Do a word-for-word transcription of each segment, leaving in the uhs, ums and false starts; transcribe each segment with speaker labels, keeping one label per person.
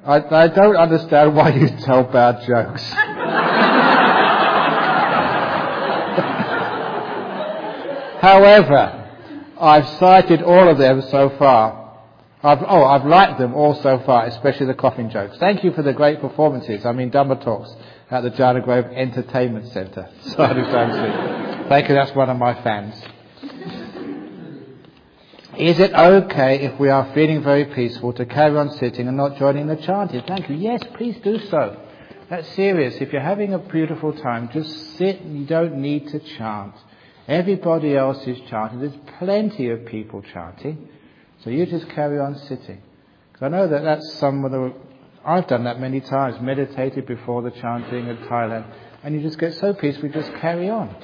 Speaker 1: I, I don't understand why you tell bad jokes. However, I've cited all of them so far. I've, oh, I've liked them all so far, especially the coffin jokes. Thank you for the great performances. I mean, Dhamma talks at the Jhana Grove Entertainment Centre. Thank you, that's one of my fans. Is it okay if we are feeling very peaceful to carry on sitting and not joining the chanting? Thank you. Yes, please do so. That's serious. If you're having a beautiful time, just sit. You don't need to chant. Everybody else is chanting. There's plenty of people chanting. So you just carry on sitting. Because I know that that's some of the... I've done that many times. Meditated before the chanting in Thailand. And you just get so peaceful, you just carry on.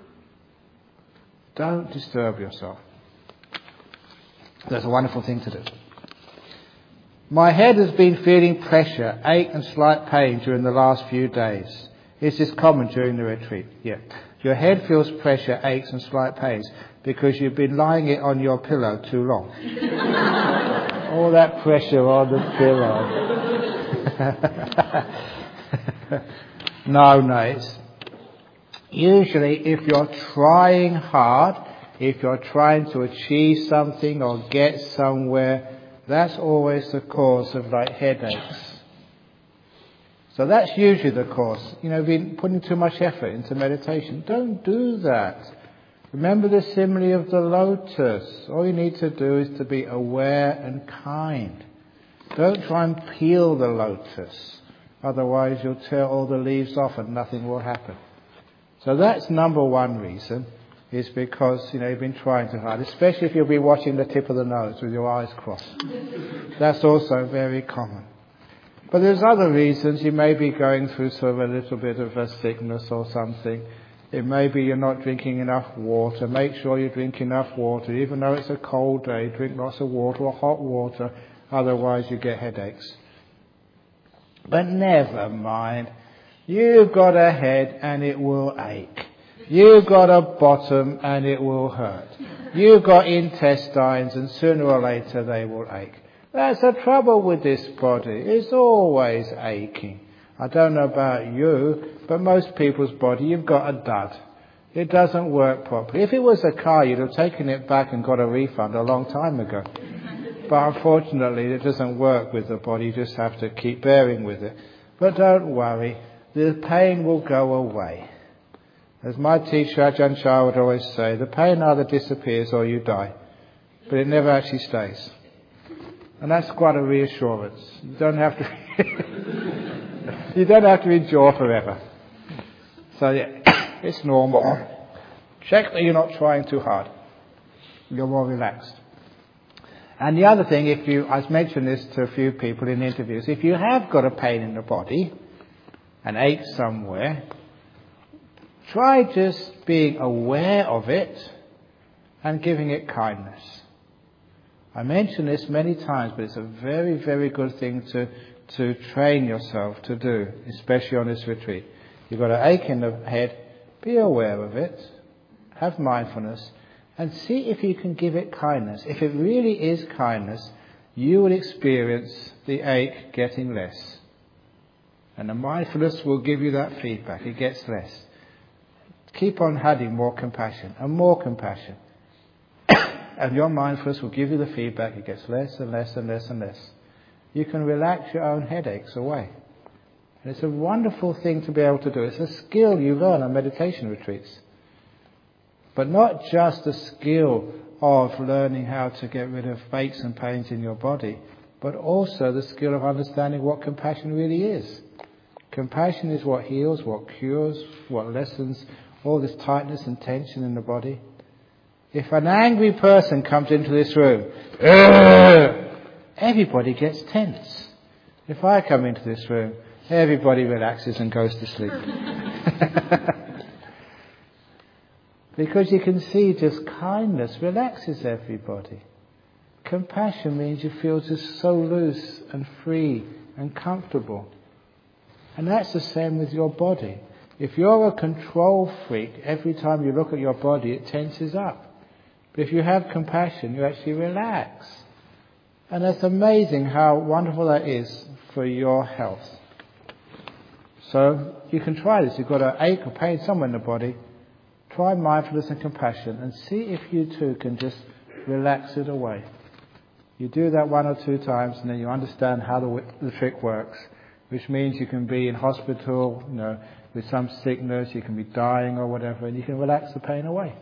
Speaker 1: Don't disturb yourself. That's a wonderful thing to do. My head has been feeling pressure, ache and slight pain during the last few days. Is this common during the retreat? Yeah. Your head feels pressure, aches and slight pains because you've been lying it on your pillow too long. All that pressure on the pillow. no, no. It's usually if you're trying hard, if you're trying to achieve something or get somewhere, that's always the cause of like headaches. So that's usually the cause. You know, been putting too much effort into meditation. Don't do that. Remember the simile of the lotus. All you need to do is to be aware and kind. Don't try and peel the lotus. Otherwise you'll tear all the leaves off and nothing will happen. So that's number one reason. Is because, you know, you've been trying too hard, especially if you'll be watching the tip of the nose with your eyes crossed. That's also very common. But there's other reasons. You may be going through sort of a little bit of a sickness or something. It may be you're not drinking enough water. Make sure you drink enough water. Even though it's a cold day, drink lots of water or hot water. Otherwise you get headaches. But never mind. You've got a head and it will ache. You've got a bottom and it will hurt. You've got intestines and sooner or later they will ache. That's the trouble with this body. It's always aching. I don't know about you, but most people's body, you've got a dud. It doesn't work properly. If it was a car, you'd have taken it back and got a refund a long time ago. But unfortunately, it doesn't work with the body. You just have to keep bearing with it. But don't worry. The pain will go away. As my teacher Ajahn Chah would always say, the pain either disappears or you die. But it never actually stays. And that's quite a reassurance. You don't have to you don't have to endure forever. So yeah, it's normal. Check that you're not trying too hard. You're more relaxed. And the other thing, if you I've mentioned this to a few people in interviews, if you have got a pain in the body, an ache somewhere, try just being aware of it and giving it kindness. I mention this many times, but it's a very, very good thing to, to train yourself to do, especially on this retreat. You've got an ache in the head, be aware of it, have mindfulness, and see if you can give it kindness. If it really is kindness, you will experience the ache getting less. And the mindfulness will give you that feedback. It gets less. Keep on having more compassion and more compassion. And your mindfulness will give you the feedback. It gets less and less and less and less. You can relax your own headaches away. And it's a wonderful thing to be able to do. It's a skill you learn on meditation retreats. But not just the skill of learning how to get rid of aches and pains in your body, but also the skill of understanding what compassion really is. Compassion is what heals, what cures, what lessens all this tightness and tension in the body. If an angry person comes into this room, everybody gets tense. If I come into this room, everybody relaxes and goes to sleep. Because you can see just kindness relaxes everybody. Compassion means you feel just so loose and free and comfortable. And that's the same with your body. If you're a control freak, every time you look at your body, it tenses up. But if you have compassion, you actually relax. And that's amazing how wonderful that is for your health. So you can try this. You've got an ache or pain somewhere in the body. Try mindfulness and compassion and see if you too can just relax it away. You do that one or two times and then you understand how the, the trick works, which means you can be in hospital, you know, with some sickness, you can be dying or whatever, and you can relax the pain away.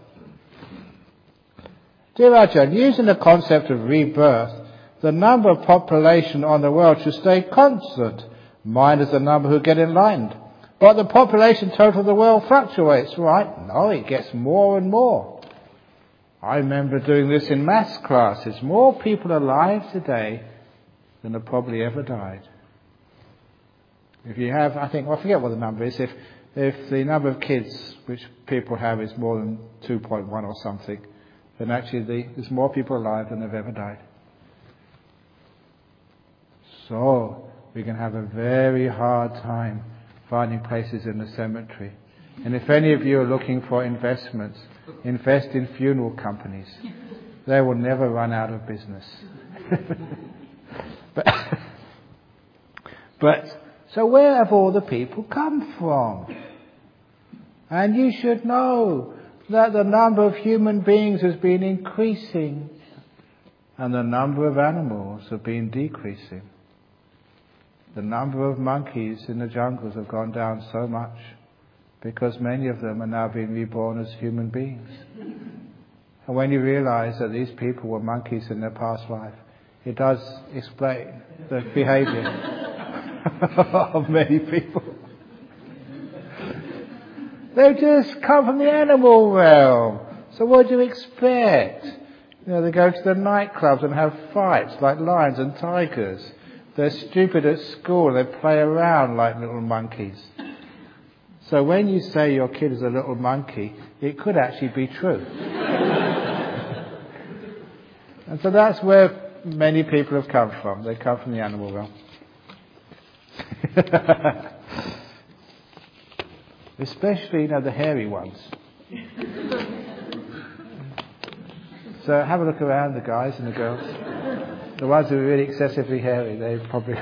Speaker 1: Dear Ajahn, using the concept of rebirth, the number of population on the world should stay constant, minus the number who get enlightened. But the population total of the world fluctuates, right? No, it gets more and more. I remember doing this in maths classes. More people alive today than have probably ever died. If you have, I think, well, I forget what the number is. If if the number of kids which people have is more than two point one or something, then actually the, there's more people alive than have ever died. So we can have a very hard time finding places in the cemetery. And if any of you are looking for investments, invest in funeral companies. They will never run out of business. but, but, so where have all the people come from? And you should know that the number of human beings has been increasing and the number of animals have been decreasing. The number of monkeys in the jungles have gone down so much because many of them are now being reborn as human beings. And when you realize that these people were monkeys in their past life, it does explain the behavior of many people. They just come from the animal realm. So what do you expect? You know, they go to the nightclubs and have fights like lions and tigers. They're stupid at school. They play around like little monkeys. So when you say your kid is a little monkey, it could actually be true. And so that's where many people have come from. They come from the animal realm. Especially, you know, the hairy ones. So have a look around, the guys and the girls. The ones who are really excessively hairy, they probably...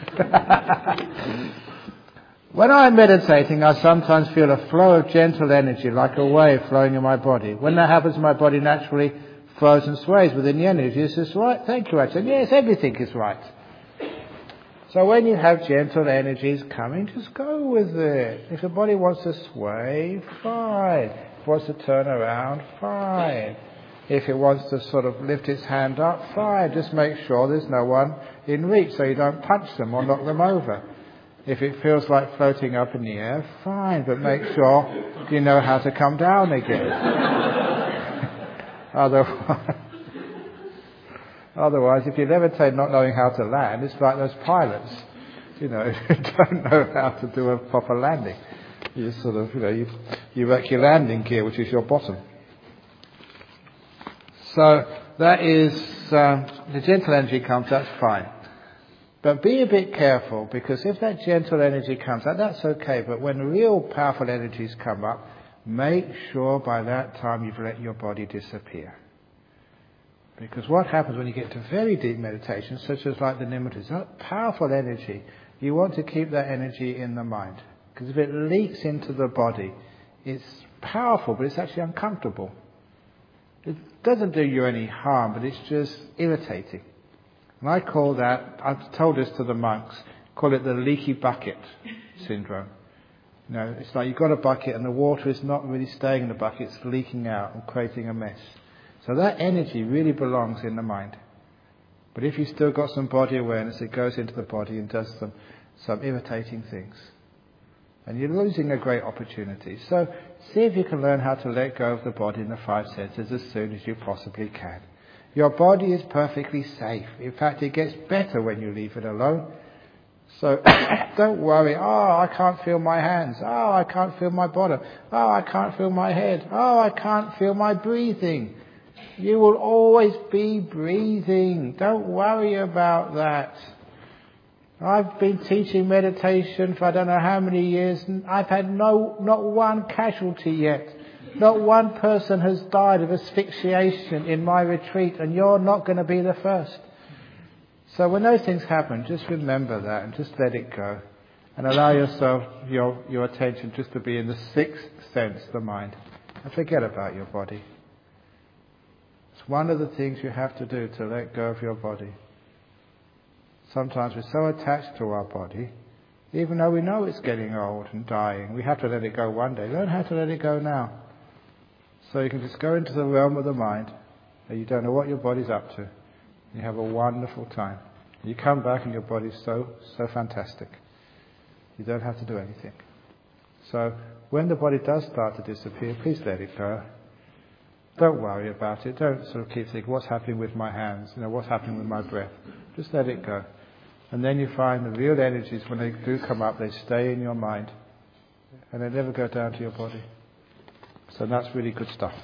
Speaker 1: When I'm meditating, I sometimes feel a flow of gentle energy, like a wave flowing in my body. When that happens, my body naturally flows and sways within the energy. Is this right? Thank you, Ajahn. Yes, everything is right. So when you have gentle energies coming, just go with it. If the body wants to sway, fine. If it wants to turn around, fine. If it wants to sort of lift its hand up, fine. Just make sure there's no one in reach so you don't punch them or knock them over. If it feels like floating up in the air, fine. But make sure you know how to come down again. Otherwise... Otherwise, if you levitate not knowing how to land, it's like those pilots, you know, who don't know how to do a proper landing. You sort of, you know, you, you wreck your landing gear, which is your bottom. So that is, um, the gentle energy comes, that's fine. But be a bit careful, because if that gentle energy comes out, that's okay. But when real powerful energies come up, make sure by that time you've let your body disappear. Because what happens when you get to very deep meditation, such as like the Nimittas, that powerful energy, you want to keep that energy in the mind. Because if it leaks into the body, it's powerful, but it's actually uncomfortable. It doesn't do you any harm, but it's just irritating. And I call that, I've told this to the monks, call it the leaky bucket syndrome. You know, it's like you've got a bucket and the water is not really staying in the bucket, it's leaking out and creating a mess. So that energy really belongs in the mind. But if you've still got some body awareness, it goes into the body and does some, some irritating things. And you're losing a great opportunity. So see if you can learn how to let go of the body and the five senses as soon as you possibly can. Your body is perfectly safe. In fact, it gets better when you leave it alone. So don't worry, oh, I can't feel my hands. Oh, I can't feel my bottom. Oh, I can't feel my head. Oh, I can't feel my breathing. You will always be breathing. Don't worry about that. I've been teaching meditation for I don't know how many years, and I've had no, not one casualty yet. Not one person has died of asphyxiation in my retreat, and you're not going to be the first. So when those things happen, just remember that and just let it go. And allow yourself, your, your attention just to be in the sixth sense, the mind. And forget about your body. It's one of the things you have to do to let go of your body. Sometimes we're so attached to our body, even though we know it's getting old and dying, we have to let it go one day. Learn how to let it go now. So you can just go into the realm of the mind, and you don't know what your body's up to. You have a wonderful time. You come back and your body's so, so fantastic. You don't have to do anything. So when the body does start to disappear, please let it go. Don't worry about it. Don't sort of keep thinking, what's happening with my hands? You know, what's happening with my breath? Just let it go. And then you find the real energies, when they do come up, they stay in your mind. And they never go down to your body. So that's really good stuff.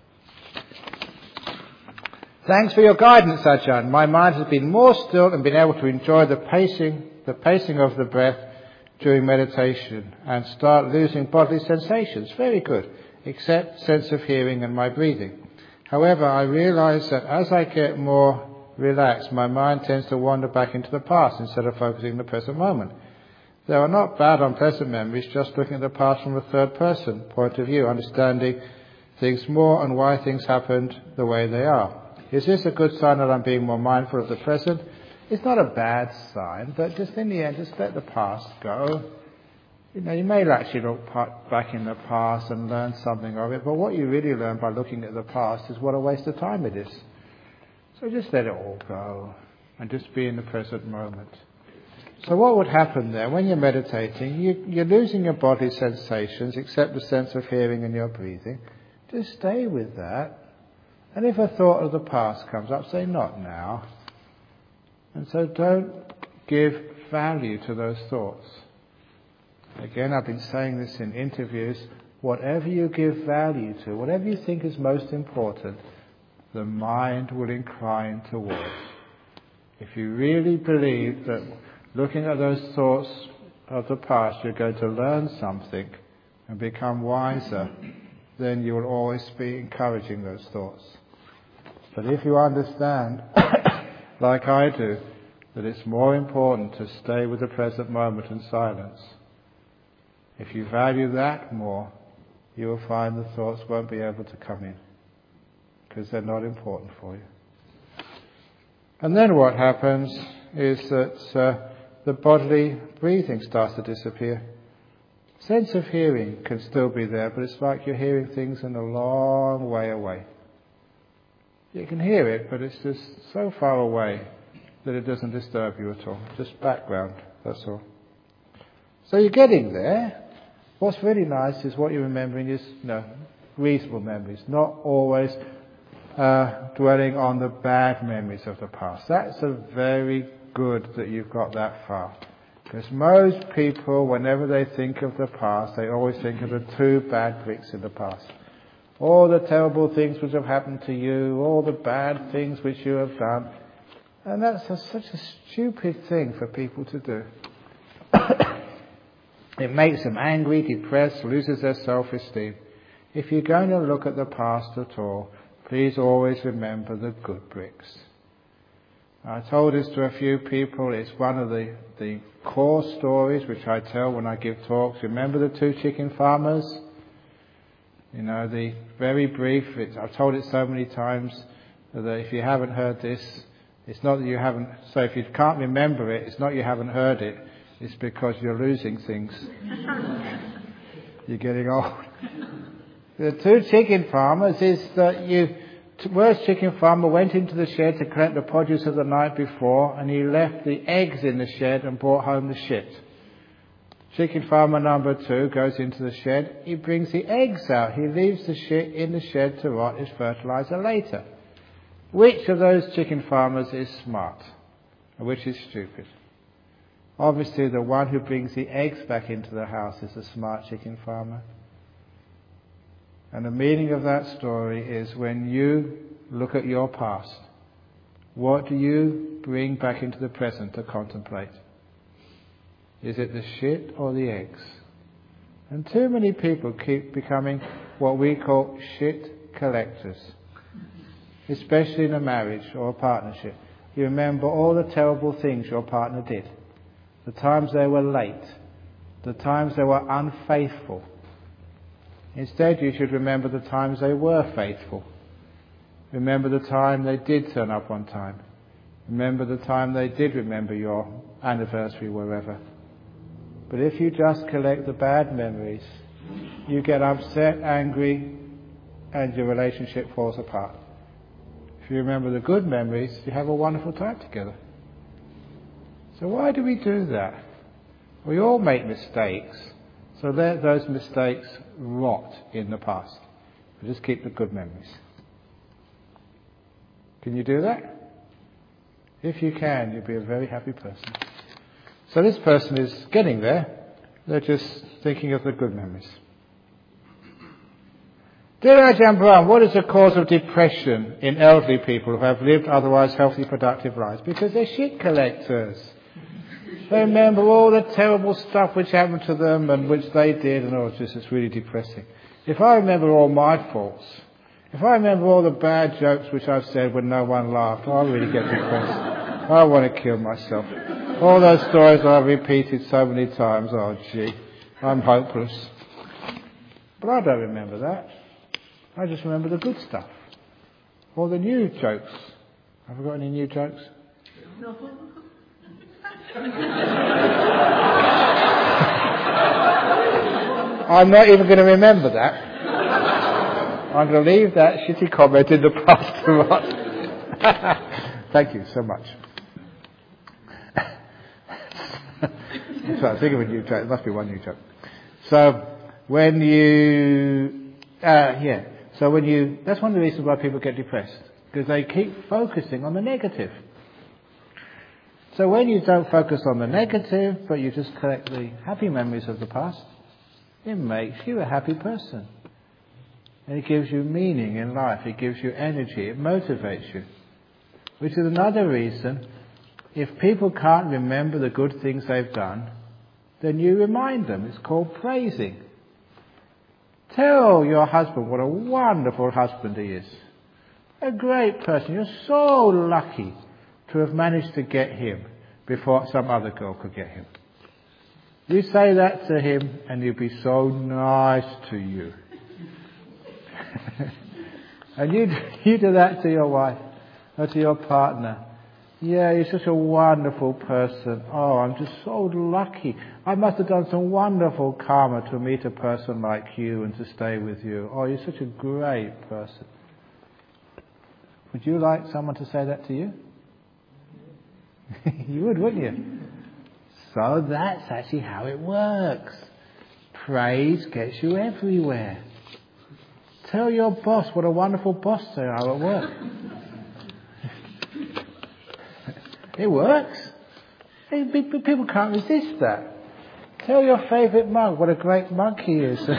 Speaker 1: Thanks for your guidance, Ajahn. My mind has been more still and been able to enjoy the pacing, the pacing of the breath during meditation and start losing bodily sensations. Very good. Except sense of hearing and my breathing. However, I realize that as I get more relaxed, my mind tends to wander back into the past instead of focusing on the present moment. They are not bad unpleasant memories, just looking at the past from a third person point of view, understanding things more and why things happened the way they are. Is this a good sign that I'm being more mindful of the present? It's not a bad sign, but just in the end, just let the past go. You know, you may actually look back in the past and learn something of it, but what you really learn by looking at the past is what a waste of time it is. So just let it all go and just be in the present moment. So what would happen there? When you're meditating, you, you're losing your body sensations except the sense of hearing and your breathing. Just stay with that. And if a thought of the past comes up, say, not now. And so don't give value to those thoughts. Again, I've been saying this in interviews. Whatever you give value to, whatever you think is most important, the mind will incline towards. If you really believe that looking at those thoughts of the past, you're going to learn something and become wiser, then you will always be encouraging those thoughts. But if you understand, like I do, that it's more important to stay with the present moment in silence, if you value that more, you will find the thoughts won't be able to come in, because they're not important for you. And then what happens is that uh, the bodily breathing starts to disappear. Sense of hearing can still be there, but it's like you're hearing things in a long way away. You can hear it, but it's just so far away that it doesn't disturb you at all. Just background, that's all. So you're getting there. What's really nice is what you're remembering is, you know, reasonable memories, not always uh, dwelling on the bad memories of the past. That's a very good that you've got that far. Because most people, whenever they think of the past, they always think of the two bad bricks in the past. All the terrible things which have happened to you, all the bad things which you have done. And that's a, such a stupid thing for people to do. It makes them angry, depressed, loses their self-esteem. If you're going to look at the past at all, please always remember the good bricks. I told this to a few people. It's one of the, the core stories which I tell when I give talks. Remember the two chicken farmers? You know, the very brief, it's, I've told it so many times that if you haven't heard this, it's not that you haven't, so if you can't remember it, it's not you haven't heard it, it's because you're losing things. You're getting old. The two chicken farmers is that you, worst chicken farmer went into the shed to collect the produce of the night before, and he left the eggs in the shed and brought home the shit. Chicken farmer number two goes into the shed, he brings the eggs out, he leaves the shit in the shed to rot as fertilizer later. Which of those chicken farmers is smart? And which is stupid? Obviously the one who brings the eggs back into the house is a smart chicken farmer. And the meaning of that story is when you look at your past, what do you bring back into the present to contemplate? Is it the shit or the eggs? And too many people keep becoming what we call shit collectors, especially in a marriage or a partnership. You remember all the terrible things your partner did. The times they were late. The times they were unfaithful. Instead, you should remember the times they were faithful. Remember the time they did turn up on time. Remember the time they did remember your anniversary wherever. But if you just collect the bad memories, you get upset, angry, and your relationship falls apart. If you remember the good memories, you have a wonderful time together. So why do we do that? We all make mistakes, so let those mistakes rot in the past. We just keep the good memories. Can you do that? If you can, you'll be a very happy person. So this person is getting there. They're just thinking of the good memories. Dear Ajahn Brahm, what is the cause of depression in elderly people who have lived otherwise healthy, productive lives? Because they're shit collectors. They remember all the terrible stuff which happened to them and which they did, and oh, it's just it's really depressing. If I remember all my faults, if I remember all the bad jokes which I've said when no one laughed, I really get depressed. I want to kill myself. All those stories I've repeated so many times, oh gee, I'm hopeless. But I don't remember that. I just remember the good stuff. All the new jokes. Have I got any new jokes? No. I'm not even going to remember that. I'm going to leave that shitty comment in the past to us. Thank you so much. So I think of a new joke. There must be one new joke. So when you, uh, yeah. So when you, that's one of the reasons why people get depressed, because they keep focusing on the negative. So when you don't focus on the negative, but you just collect the happy memories of the past, it makes you a happy person. And it gives you meaning in life, it gives you energy, it motivates you. Which is another reason, if people can't remember the good things they've done, then you remind them. It's called praising. Tell your husband what a wonderful husband he is. A great person. You're so lucky to have managed to get him before some other girl could get him. You say that to him and he'll be so nice to you. And you, you do that to your wife or to your partner. Yeah, you're such a wonderful person. Oh, I'm just so lucky. I must have done some wonderful karma to meet a person like you and to stay with you. Oh, you're such a great person. Would you like someone to say that to you? You would, wouldn't you? So that's actually how it works. Praise gets you everywhere. Tell your boss what a wonderful boss they are at work. It works. People can't resist that. Tell your favourite monk what a great monk he is. And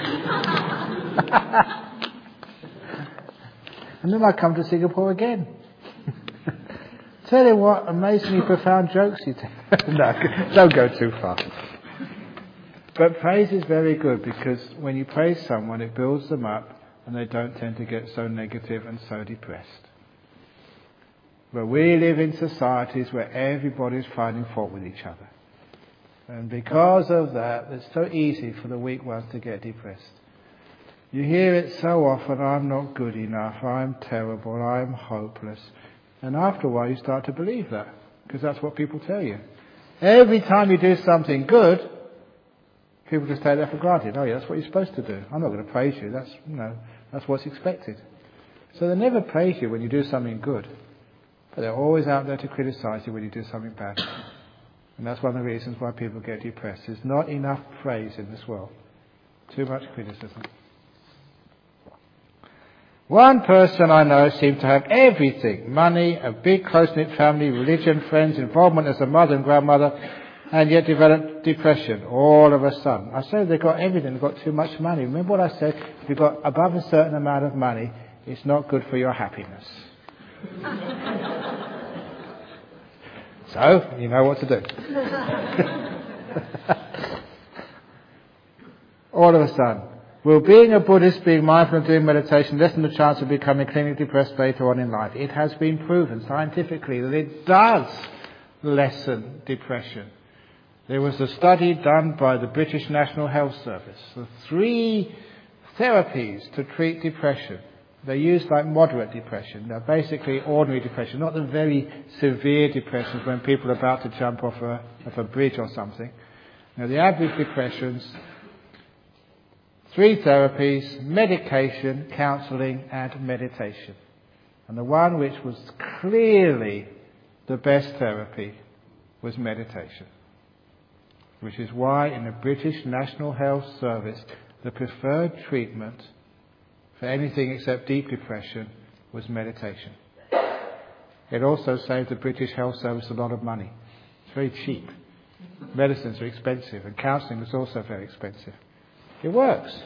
Speaker 1: then I come to Singapore again. Tell him what amazingly profound jokes you tell. No, don't go too far. But praise is very good, because when you praise someone, it builds them up and they don't tend to get so negative and so depressed. But we live in societies where everybody's finding fault with each other. And because of that, it's so easy for the weak ones to get depressed. You hear it so often, I'm not good enough, I'm terrible, I'm hopeless. And after a while you start to believe that, because that's what people tell you. Every time you do something good, people just take that for granted. Oh yeah, that's what you're supposed to do. I'm not going to praise you. That's, you know, that's what's expected. So they never praise you when you do something good. But they're always out there to criticize you when you do something bad. And that's one of the reasons why people get depressed. There's not enough praise in this world. Too much criticism. One person I know seemed to have everything. Money, a big close-knit family, religion, friends, involvement as a mother and grandmother, and yet developed depression all of a sudden. I said they've got everything, they've got too much money. Remember what I said? If you've got above a certain amount of money, it's not good for your happiness. So, you know what to do. All of a sudden, Will being a Buddhist, being mindful and doing meditation lessen the chance of becoming clinically depressed later on in life? It has been proven scientifically that it does lessen depression. There was a study done by the British National Health Service. The three therapies to treat depression. They used like moderate depression. Now basically ordinary depression, not the very severe depressions when people are about to jump off a, off a bridge or something. Now the average depressions, three therapies: medication, counselling and meditation. And the one which was clearly the best therapy was meditation. Which is why in the British National Health Service the preferred treatment for anything except deep depression was meditation. It also saved the British Health Service a lot of money. It's very cheap. Medicines are expensive and counselling is also very expensive. It works.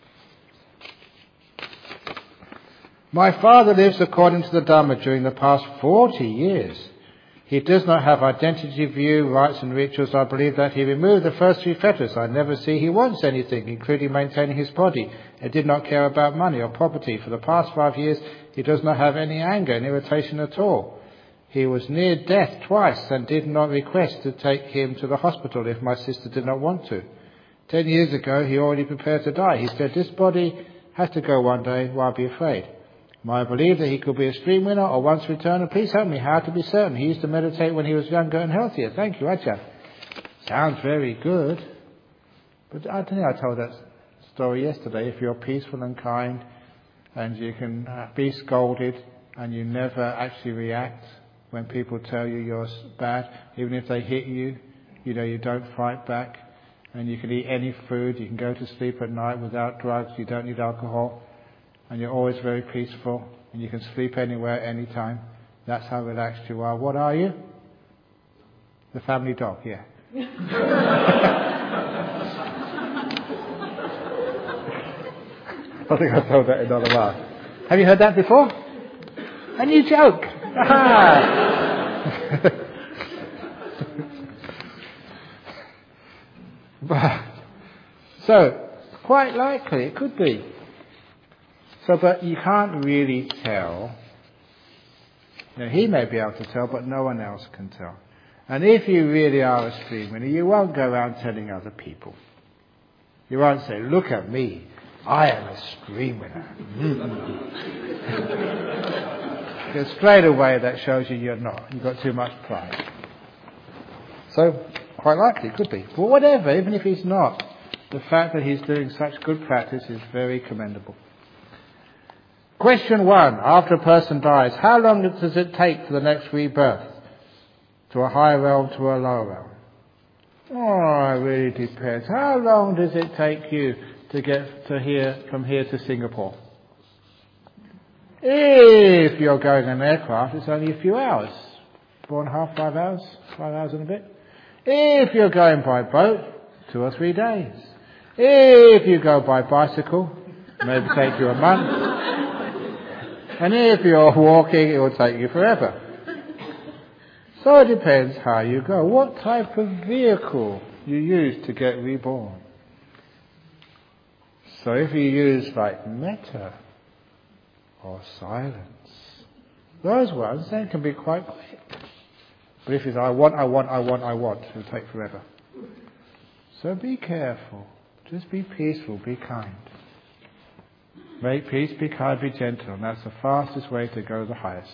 Speaker 1: My father lives according to the Dharma during the past forty years. He does not have identity view, rites and rituals. I believe that he removed the first three fetters. I never see he wants anything, including maintaining his body. He did not care about money or property. For the past five years, he does not have any anger and irritation at all. He was near death twice and did not request to take him to the hospital if my sister did not want to. Ten years ago, he already prepared to die. He said, this body has to go one day, why be afraid? I believe that he could be a stream winner or once returner. Please help me how to be certain. He used to meditate when he was younger and healthier. Thank you, Ajahn. Sounds very good. But I think I told that story yesterday. If you're peaceful and kind and you can be scolded and you never actually react when people tell you you're bad, even if they hit you, you know, you don't fight back, and you can eat any food, you can go to sleep at night without drugs, you don't need alcohol, and you're always very peaceful, and you can sleep anywhere, anytime. That's how relaxed you are. What are you? The family dog, yeah. I think I told that in another laugh. Have you heard that before? A new joke. So, quite likely it could be. So, but you can't really tell. Now, he may be able to tell, but no one else can tell. And if you really are a stream winner, you won't go around telling other people. You won't say, look at me, I am a stream winner. Because straight away that shows you you're not. You've got too much pride. So, quite likely, it could be. But whatever, even if he's not, the fact that he's doing such good practice is very commendable. Question one. After a person dies, how long does it take for the next rebirth? To a higher realm, to a lower realm? Oh, it really depends. How long does it take you to get to here, from here to Singapore? If you're going in an aircraft, it's only a few hours. Four and a half, five hours, five hours and a bit. If you're going by boat, two or three days. If you go by bicycle, maybe take you a month. And if you're walking, it will take you forever. So it depends how you go. What type of vehicle you use to get reborn. So if you use like metta or silence, those ones then can be quite quick. But if it's I want, I want, I want, I want, it will take forever. So be careful. Just be peaceful, be kind. Make peace, be kind, be gentle. And that's the fastest way to go the highest.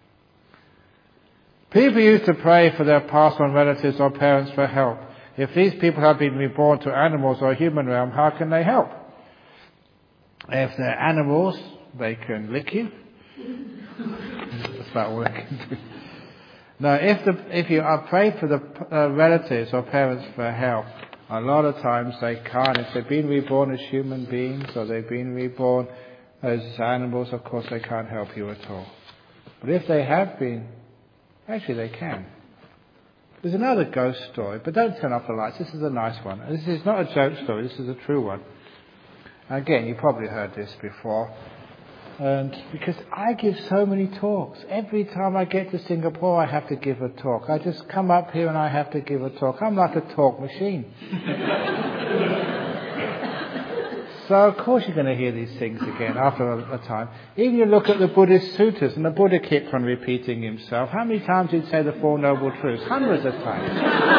Speaker 1: People used to pray for their passed on relatives or parents for help. If these people have been reborn to animals or human realm, how can they help? If they're animals, they can lick you. That's about all they can do. Now, if the, if you are praying for the uh, relatives or parents for help, a lot of times they can't. If they've been reborn as human beings or they've been reborn as animals, of course they can't help you at all. But if they have been, actually they can. There's another ghost story, but don't turn off the lights. This is a nice one. This is not a joke story, this is a true one. Again, you've probably heard this before. And because I give so many talks. Every time I get to Singapore, I have to give a talk. I just come up here and I have to give a talk. I'm like a talk machine. So of course you're going to hear these things again after a, a time. Even you look at the Buddhist suttas, and the Buddha kept on repeating himself. How many times did he say the Four Noble Truths? Hundreds of times.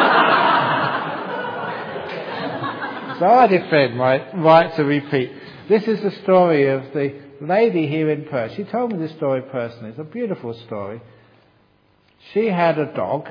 Speaker 1: So I defend my right to repeat. This is the story of the lady here in Perth. She told me this story personally. It's a beautiful story. She had a dog,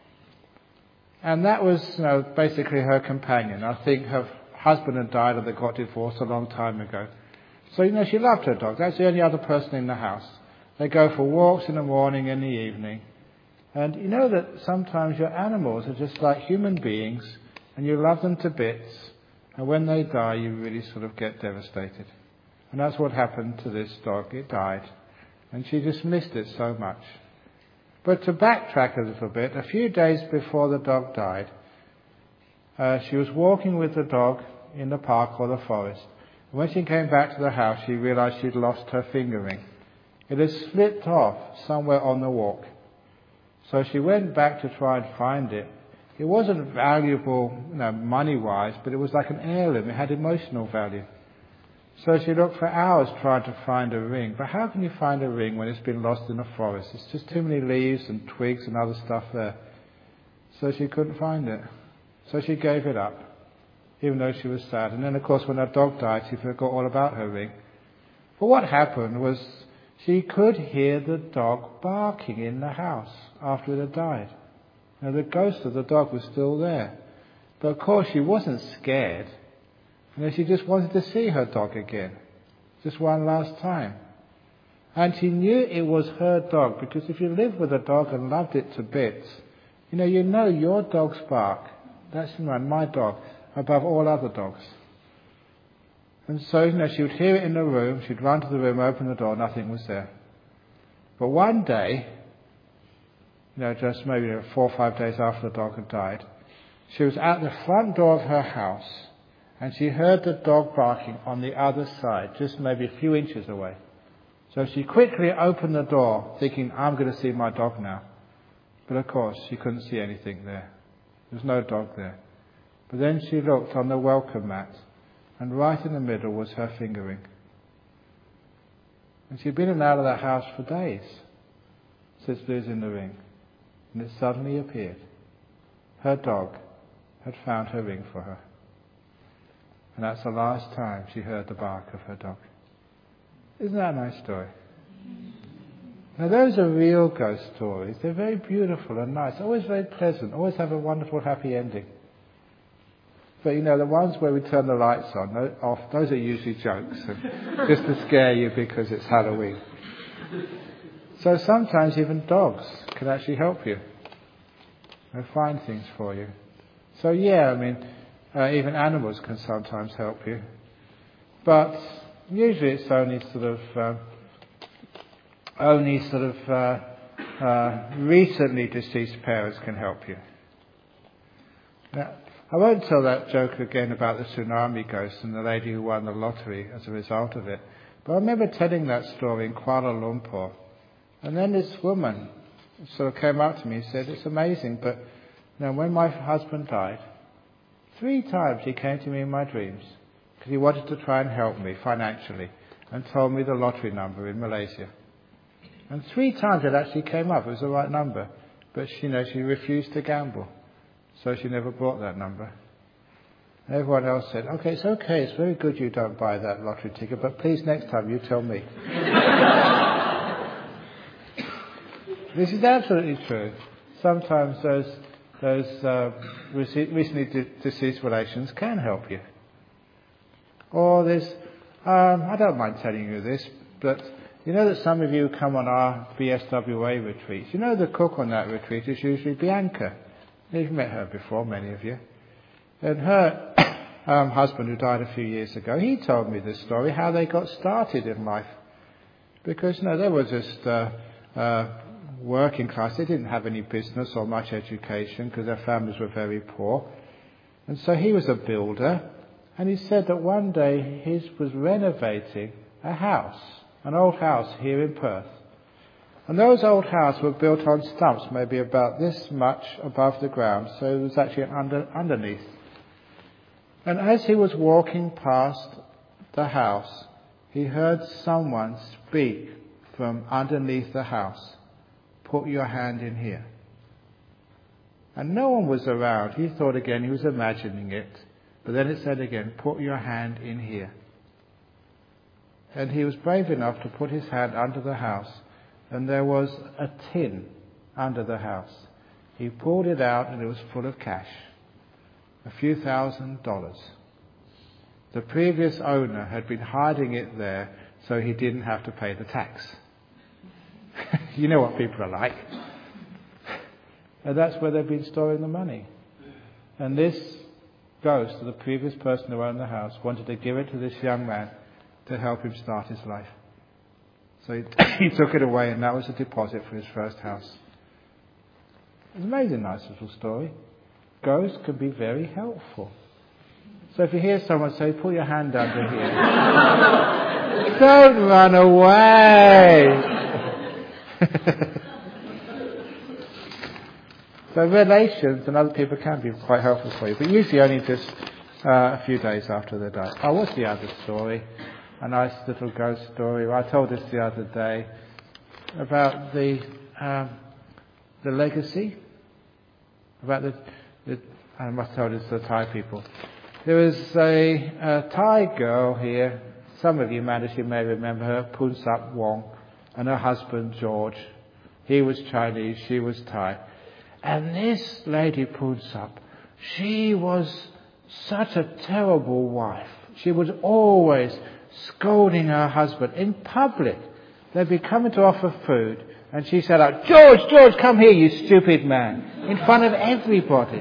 Speaker 1: and that was, you know, basically her companion. I think her husband had died or they got divorced a long time ago. So, you know, she loved her dog. That's the only other person in the house. They go for walks in the morning and the evening. And you know that sometimes your animals are just like human beings, and you love them to bits, and when they die you really sort of get devastated. And that's what happened to this dog. It died. And she just missed it so much. But to backtrack a little bit, a few days before the dog died, uh, she was walking with the dog in the park or the forest. And when she came back to the house, she realized she'd lost her finger ring. It had slipped off somewhere on the walk. So she went back to try and find it. It wasn't valuable, you know, money-wise, but it was like an heirloom. It had emotional value. So she looked for hours trying to find a ring. But how can you find a ring when it's been lost in a forest? It's just too many leaves and twigs and other stuff there. So she couldn't find it. So she gave it up, even though she was sad. And then, of course, when her dog died, she forgot all about her ring. But what happened was she could hear the dog barking in the house after it had died. Now, the ghost of the dog was still there. But, of course, she wasn't scared. You know, she just wanted to see her dog again, just one last time. And she knew it was her dog, because if you lived with a dog and loved it to bits, you know, you know your dog's bark, that's my dog, above all other dogs. And so, you know, she would hear it in the room, she'd run to the room, open the door, nothing was there. But one day, you know, just maybe four or five days after the dog had died, she was at the front door of her house, and she heard the dog barking on the other side, just maybe a few inches away. So she quickly opened the door, thinking, I'm going to see my dog now. But of course, she couldn't see anything there. There was no dog there. But then she looked on the welcome mat, and right in the middle was her finger ring. And she'd been in and out of that house for days since losing the ring. And it suddenly appeared. Her dog had found her ring for her. And that's the last time she heard the bark of her dog. Isn't that a nice story? Now those are real ghost stories. They're very beautiful and nice. Always very pleasant. Always have a wonderful happy ending. But you know, the ones where we turn the lights on, off, those are usually jokes. And just to scare you because it's Halloween. So sometimes even dogs can actually help you. They find things for you. So yeah, I mean, Uh, even animals can sometimes help you. But usually it's only sort of, uh, only sort of uh, uh, recently deceased parents can help you. Now, I won't tell that joke again about the tsunami ghost and the lady who won the lottery as a result of it. But I remember telling that story in Kuala Lumpur. And then this woman sort of came up to me and said, it's amazing, but you know, when my husband died, three times he came to me in my dreams because he wanted to try and help me financially and told me the lottery number in Malaysia. And three times it actually came up. It was the right number. But, you know, she refused to gamble. So she never bought that number. And everyone else said, okay, it's okay. It's very good you don't buy that lottery ticket, but please next time you tell me. This is absolutely true. Sometimes those... Those uh, recently de- deceased relations can help you. Or there's, um, I don't mind telling you this, but you know that some of you come on our B S W A retreats. You know the cook on that retreat is usually Bianca. You've met her before, many of you. And her um, husband, who died a few years ago, he told me this story, how they got started in life. Because, you know, they were just... Uh, uh, working class. They didn't have any business or much education because their families were very poor. And so he was a builder, and he said that one day he was renovating a house, an old house here in Perth. And those old houses were built on stumps, maybe about this much above the ground, so it was actually under, underneath. And as he was walking past the house, he heard someone speak from underneath the house, "Put your hand in here." And no one was around. He thought again he was imagining it. But then it said again, "Put your hand in here." And he was brave enough to put his hand under the house, and there was a tin under the house. He pulled it out and it was full of cash. A few thousand dollars. The previous owner had been hiding it there so he didn't have to pay the tax. You know what people are like. And that's where they've been storing the money. And this ghost of the previous person who owned the house wanted to give it to this young man to help him start his life. So he, he took it away, and that was a deposit for his first house. It's an amazing, nice little story. Ghosts can be very helpful. So if you hear someone say, "Put your hand under here," don't run away. So relations and other people can be quite helpful for you, but usually only just uh, a few days after they die. Oh, what's the other story? A nice little ghost story. I told this the other day about the um, the legacy. About the, the I must tell this to the Thai people. There was a, a Thai girl here. Some of you managed, you may remember her, Punsap Wong, and her husband George. He was Chinese, she was Thai. And this lady Punsap, she was such a terrible wife. She was always scolding her husband in public. They'd be coming to offer food, and she said, out, "George, George, come here, you stupid man," in front of everybody.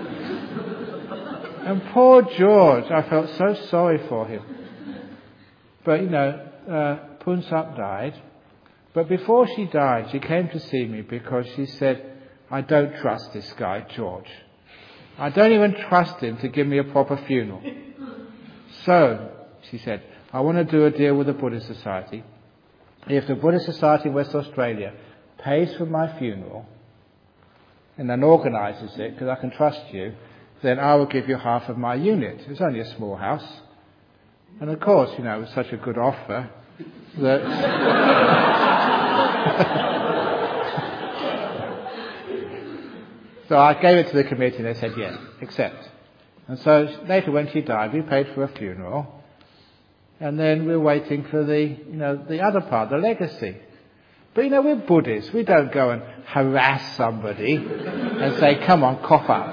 Speaker 1: And poor George, I felt so sorry for him. But, you know, uh, Punsap died. But before she died, she came to see me because she said, "I don't trust this guy, George. I don't even trust him to give me a proper funeral. So," she said, "I want to do a deal with the Buddhist Society. If the Buddhist Society in West Australia pays for my funeral and then organises it, because I can trust you, then I will give you half of my unit." It was only a small house. And of course, you know, it was such a good offer that... So I gave it to the committee and they said, "Yes, accept." And so later when she died, we paid for a funeral. And then we were waiting for the, you know, the other part, the legacy. But, you know, we're Buddhists. We don't go and harass somebody and say, "Come on, cough up."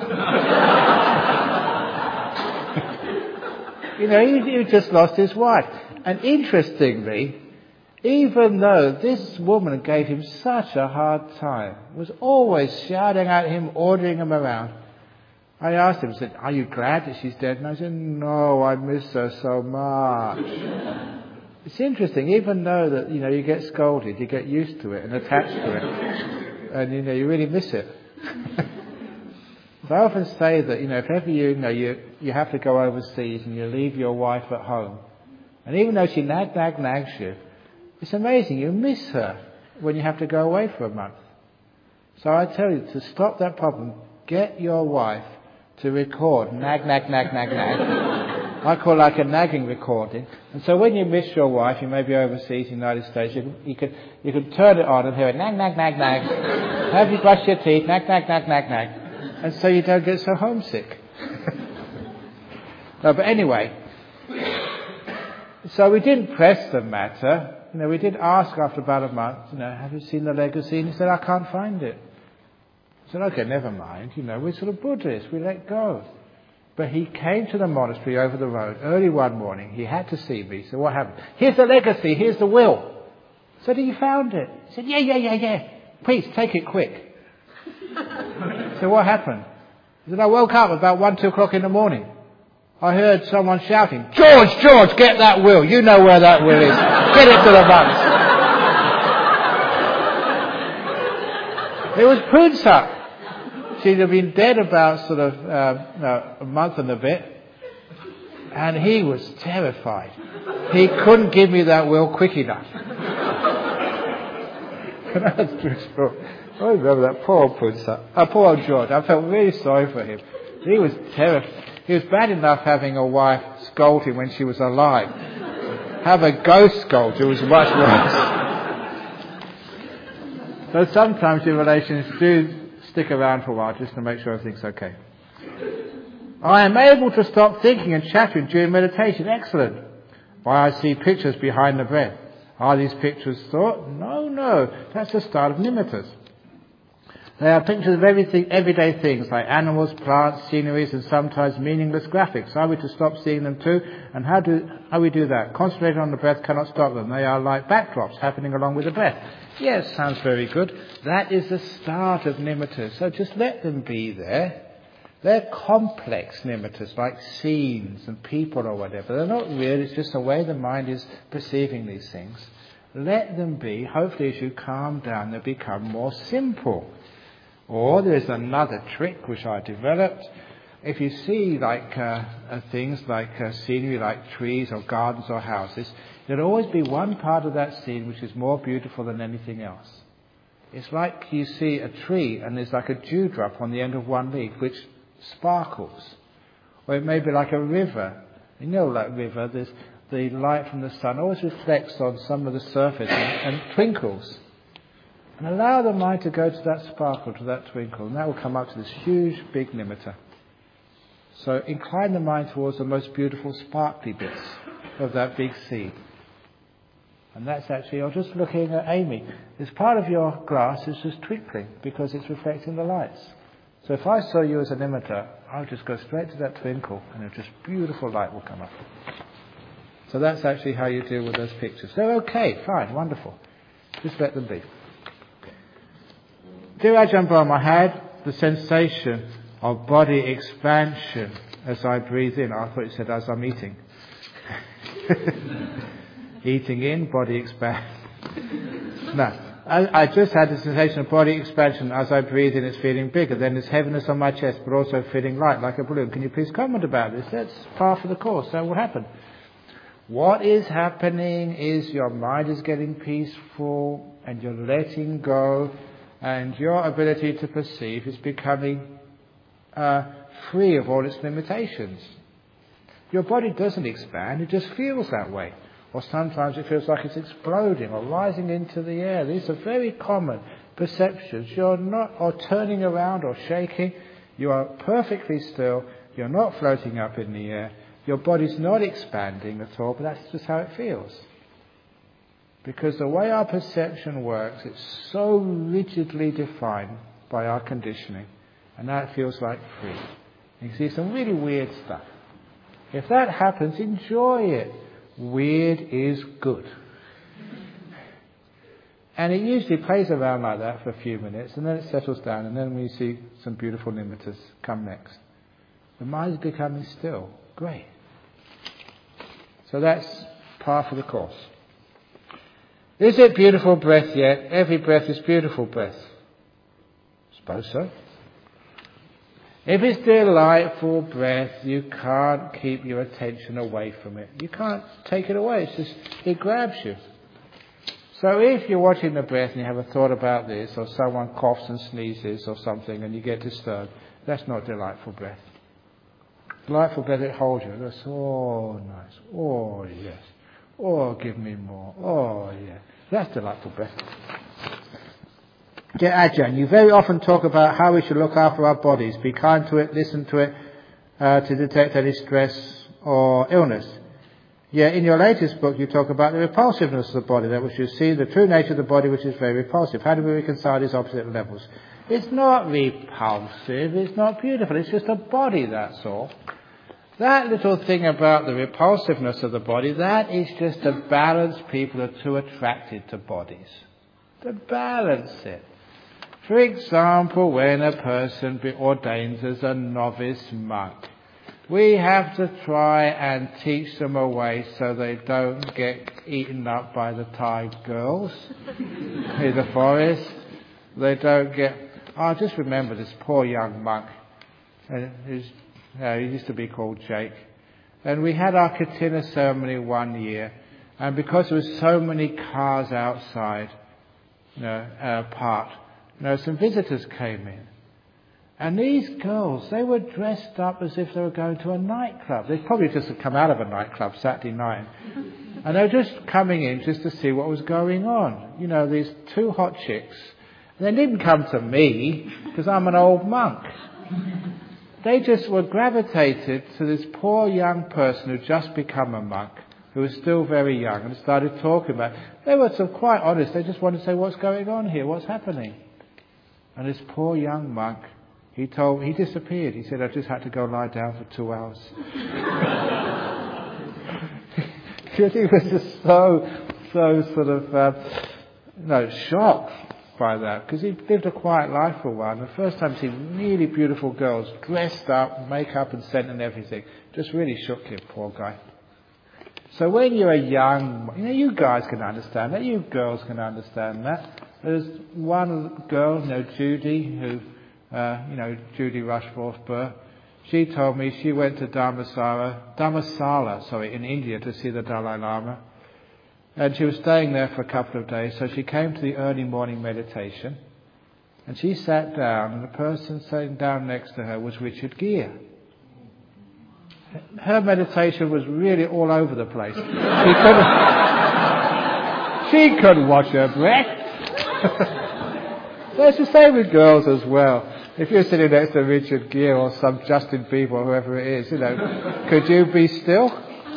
Speaker 1: You know, he, he just lost his wife. And interestingly, even though this woman gave him such a hard time, was always shouting at him, ordering him around, I asked him, I said, "Are you glad that she's dead?" And I said, "No, I miss her so much." It's interesting, even though that, you know, you get scolded, you get used to it and attached to it, and, you know, you really miss it. So I often say that, you know, if ever you, you know, you, you have to go overseas and you leave your wife at home, and even though she nag, nag, nags you, it's amazing, you miss her when you have to go away for a month. So I tell you, to stop that problem, get your wife to record nag, nag, nag, nag, nag. I call it like a nagging recording. And so when you miss your wife, you may be overseas in the United States, you can, you can, you can turn it on and hear it nag, nag, nag, nag. Have you brushed your teeth? Nag, nag, nag, nag, nag. And so you don't get so homesick. No, but anyway, so we didn't press the matter. You know, we did ask after about a month, you know, "Have you seen the legacy?" And he said, "I can't find it." I said, "Okay, never mind. You know, we're sort of Buddhists. We let go." But he came to the monastery over the road early one morning. He had to see me. So what happened? "Here's the legacy. Here's the will." I said, "You found it?" He said, "Yeah, yeah, yeah, yeah. Please, take it quick." So what happened? He said, "I woke up about one, two o'clock in the morning. I heard someone shouting, 'George, George, get that will. You know where that will is. Get it to the monks.'" It was Punsap. She'd have been dead about sort of uh, no, a month and a bit. And he was terrified. He couldn't give me that will quick enough. That's true story. I remember that poor old Punsap. Uh, poor old George. I felt really sorry for him. He was terrified. He was bad enough having a wife scold him when she was alive. have a ghost sculpture was much worse. So sometimes your relations do stick around for a while just to make sure everything's okay. I am able to stop thinking and chattering during meditation. Excellent. Why I see pictures behind the breath. Are these pictures thought? No, no. That's the style of nimittas. They are pictures of everything, everyday things like animals, plants, sceneries, and sometimes meaningless graphics. Are we to stop seeing them too? And how do how we do that? Concentrating on the breath cannot stop them. They are like backdrops happening along with the breath. Yes, sounds very good. That is the start of nimittas. So just let them be there. They're complex nimittas, like scenes and people or whatever. They're not real. It's just the way the mind is perceiving these things. Let them be. Hopefully, as you calm down, they become more simple. Or there's another trick which I developed. If you see like uh, uh, things like uh, scenery, like trees or gardens or houses, there'll always be one part of that scene which is more beautiful than anything else. It's like you see a tree and there's like a dewdrop on the end of one leaf which sparkles. Or it may be like a river. You know, like river, there's the light from the sun always reflects on some of the surface and, and twinkles. And allow the mind to go to that sparkle, to that twinkle, and that will come up to this huge, big nimitta. So incline the mind towards the most beautiful, sparkly bits of that big sea. And that's actually, you're just looking at Amy. This part of your glass is just twinkling because it's reflecting the lights. So if I saw you as a nimitta, I would just go straight to that twinkle and a just beautiful light will come up. So that's actually how you deal with those pictures. They're okay, fine, wonderful. Just let them be. Dear Ajahn Brahm, I had the sensation of body expansion as I breathe in. I thought it said as I'm eating. Eating in, body expand. No, I, I just had the sensation of body expansion as I breathe in. It's feeling bigger. Then there's heaviness on my chest, but also feeling light like a balloon. Can you please comment about this? That's par for the course. That will happen. What is happening is your mind is getting peaceful and you're letting go. And your ability to perceive is becoming uh, free of all its limitations. Your body doesn't expand, it just feels that way. Or sometimes it feels like it's exploding or rising into the air. These are very common perceptions. You're not, or turning around or shaking. You are perfectly still. You're not floating up in the air. Your body's not expanding at all, but that's just how it feels. Because the way our perception works, it's so rigidly defined by our conditioning. And that feels like free. You can see some really weird stuff. If that happens, enjoy it. Weird is good. And it usually plays around like that for a few minutes, and then it settles down, and then we see some beautiful nimittas come next. The mind is becoming still. Great. So that's par for the course. Is it beautiful breath yet? Every breath is beautiful breath. Suppose so. If it's delightful breath, you can't keep your attention away from it. You can't take it away. It's just, it grabs you. So if you're watching the breath and you have a thought about this, or someone coughs and sneezes or something and you get disturbed, that's not delightful breath. Delightful breath, it holds you. It goes, oh, nice. Oh, yes. Oh, give me more. Oh, yeah. That's delightful breath. Dear Ajahn, you very often talk about how we should look after our bodies, be kind to it, listen to it, uh, to detect any stress or illness. Yet in your latest book you talk about the repulsiveness of the body, that we should see the true nature of the body, which is very repulsive. How do we reconcile these opposite levels? It's not repulsive, it's not beautiful, it's just a body, that's all. That little thing about the repulsiveness of the body, that is just to balance people who are too attracted to bodies. To balance it. For example, when a person ordains as a novice monk, we have to try and teach them a way so they don't get eaten up by the Thai girls in the forest. They don't get... I just remember this poor young monk. And his Uh, he used to be called Jake. And we had our Katina ceremony one year. And because there was so many cars outside, you know, uh, parked, you know, some visitors came in. And these girls, they were dressed up as if they were going to a nightclub. They'd probably just come out of a nightclub Saturday night. And they were just coming in just to see what was going on. You know, these two hot chicks. And they didn't come to me, because I'm an old monk. They just were gravitated to this poor young person who'd just become a monk, who was still very young, and started talking about it. They were so quite honest. They just wanted to say, what's going on here? What's happening? And this poor young monk, he told he disappeared. He said, I just had to go lie down for two hours. Because he was just so, so sort of, uh, you know, shocked by that. Because he'd lived a quiet life for a while. And the first time he seen really beautiful girls, dressed up, makeup and scent and everything, just really shook him, poor guy. So when you're a young, you know, you guys can understand that, you girls can understand that. There's one girl, you know, Judy, who, uh, you know, Judy Rushforth Burr. She told me she went to Dharmasala, Dharmasala, sorry, in India to see the Dalai Lama. And she was staying there for a couple of days, so she came to the early morning meditation. And she sat down, and the person sitting down next to her was Richard Gere. Her meditation was really all over the place. She couldn't, she couldn't watch her breath. So it's the same with girls as well. If you're sitting next to Richard Gere or some Justin Bieber or whoever it is, you know, could you be still?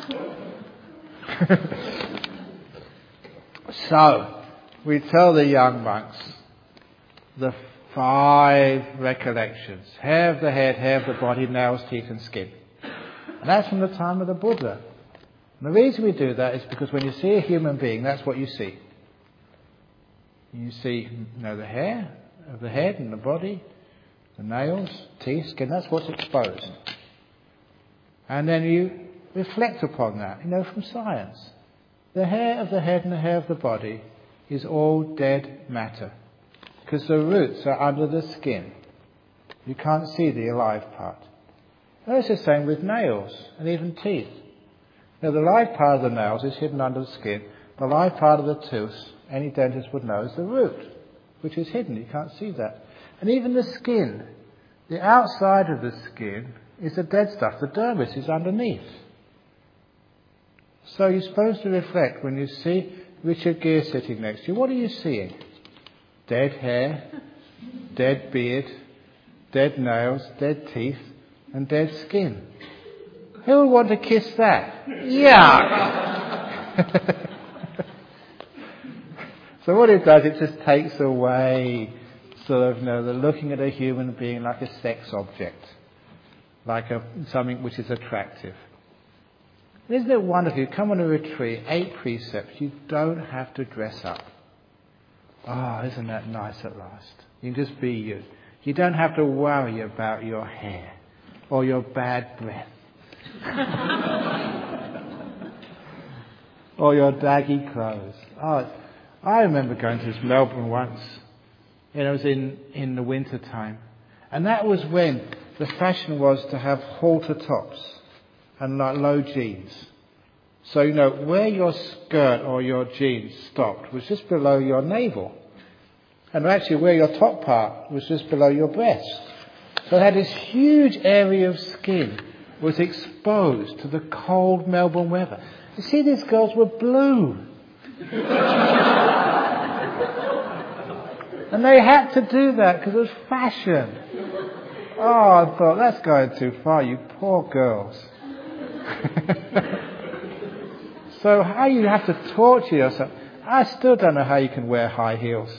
Speaker 1: So, we tell the young monks the five recollections. Hair of the head, hair of the body, nails, teeth and skin. And that's from the time of the Buddha. And the reason we do that is because when you see a human being, that's what you see. You see, you know, the hair of the head and the body, the nails, teeth, skin, that's what's exposed. And then you reflect upon that, you know, from science. The hair of the head and the hair of the body is all dead matter. Because the roots are under the skin. You can't see the alive part. And it's the same with nails and even teeth. Now, the live part of the nails is hidden under the skin. The live part of the tooth, any dentist would know, is the root, which is hidden. You can't see that. And even the skin, the outside of the skin is the dead stuff. The dermis is underneath. So you're supposed to reflect when you see Richard Gere sitting next to you. What are you seeing? Dead hair, dead beard, dead nails, dead teeth, and dead skin. Who would want to kiss that? Yuck! So what it does, it just takes away sort of, you know, the looking at a human being like a sex object, like a, something which is attractive. Isn't it wonderful? You come on a retreat, eight precepts, you don't have to dress up. Oh, isn't that nice at last? You can just be you. You don't have to worry about your hair or your bad breath or your daggy clothes. Oh, I remember going to Melbourne once, and it was in, in the winter time. And that was when the fashion was to have halter tops and like low jeans. So, you know, where your skirt or your jeans stopped was just below your navel. And actually where your top part was just below your breast. So it had this huge area of skin was exposed to the cold Melbourne weather. You see, these girls were blue. And they had to do that because it was fashion. Oh, I thought, that's going too far, you poor girls. So how you have to torture yourself. I still don't know how you can wear high heels.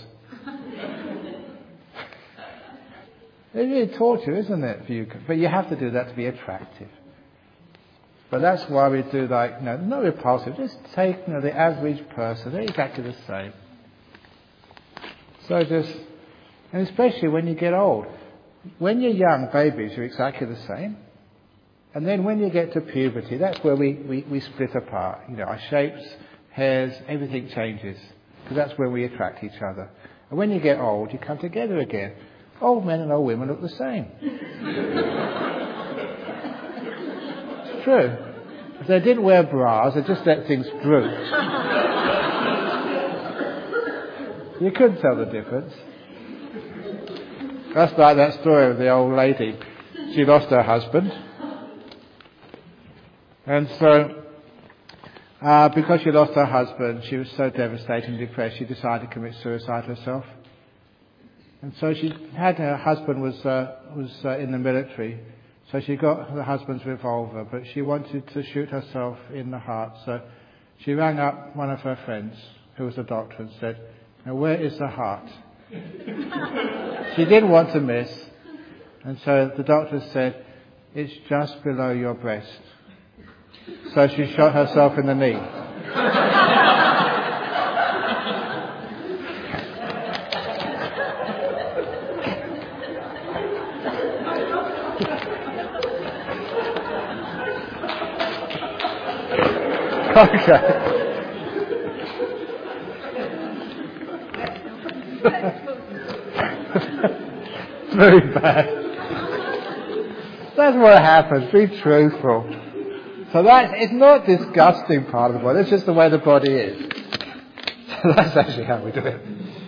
Speaker 1: It's really torture, isn't it? For you? But you have to do that to be attractive. But that's why we do like, you know, not repulsive, just take, you know, the average person, they're exactly the same. So just, and especially when you get old. When you're young babies, you're exactly the same. And then when you get to puberty, that's where we, we, we split apart. You know, our shapes, hairs, everything changes. Because that's where we attract each other. And when you get old, you come together again. Old men and old women look the same. It's true. If they didn't wear bras, they just let things droop. You couldn't tell the difference. That's like that story of the old lady. She lost her husband. And so Uh, because she lost her husband, she was so devastated and depressed, she decided to commit suicide herself. And so she had, her husband was uh, was uh, in the military, so she got her husband's revolver, but she wanted to shoot herself in the heart. So she rang up one of her friends, who was a doctor, and said, "Now where is the heart?" She didn't want to miss, and so the doctor said, "It's just below your breast." So she shot herself in the knee. Okay. Very bad. That's what happens. Be truthful. So that it's not disgusting part of the body. It's just the way the body is. So that's actually how we do it.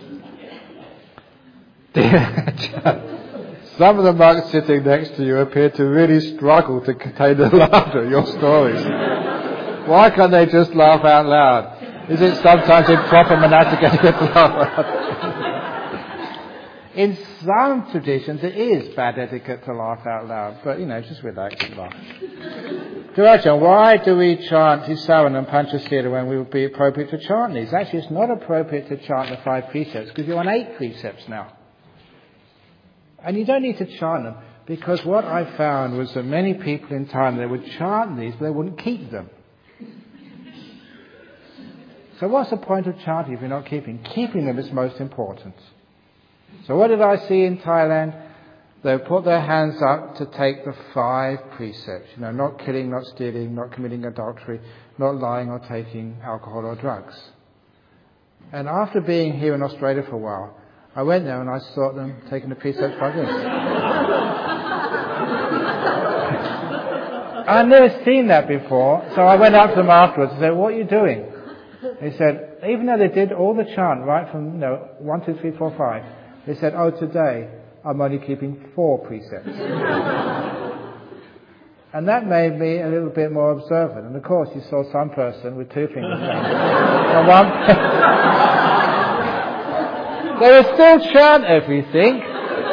Speaker 1: Some of the monks sitting next to you appear to really struggle to contain the laughter at your stories. Why can't they just laugh out loud? Is it sometimes improper monastic etiquette to laugh out? In some traditions, it is bad etiquette to laugh out loud, but, you know, just relax and laugh. Direction, why do we chant Isavan and Panchasila when we would be appropriate to chant these? Actually, it's not appropriate to chant the five precepts because you're on eight precepts now. And you don't need to chant them because what I found was that many people in Thailand, they would chant these, but they wouldn't keep them. So what's the point of chanting if you're not keeping? Keeping them is most important. So what did I see in Thailand? They put their hands up to take the five precepts. You know, not killing, not stealing, not committing adultery, not lying or taking alcohol or drugs. And after being here in Australia for a while, I went there and I saw them taking the precepts like this. I'd never seen that before, so I went up to them afterwards and said, "What are you doing?" They said, even though they did all the chant right from, you know, one, two, three, four, five, they said, "Oh, today I'm only keeping four precepts." And that made me a little bit more observant. And of course, you saw some person with two fingers down. And one, they would still chant everything.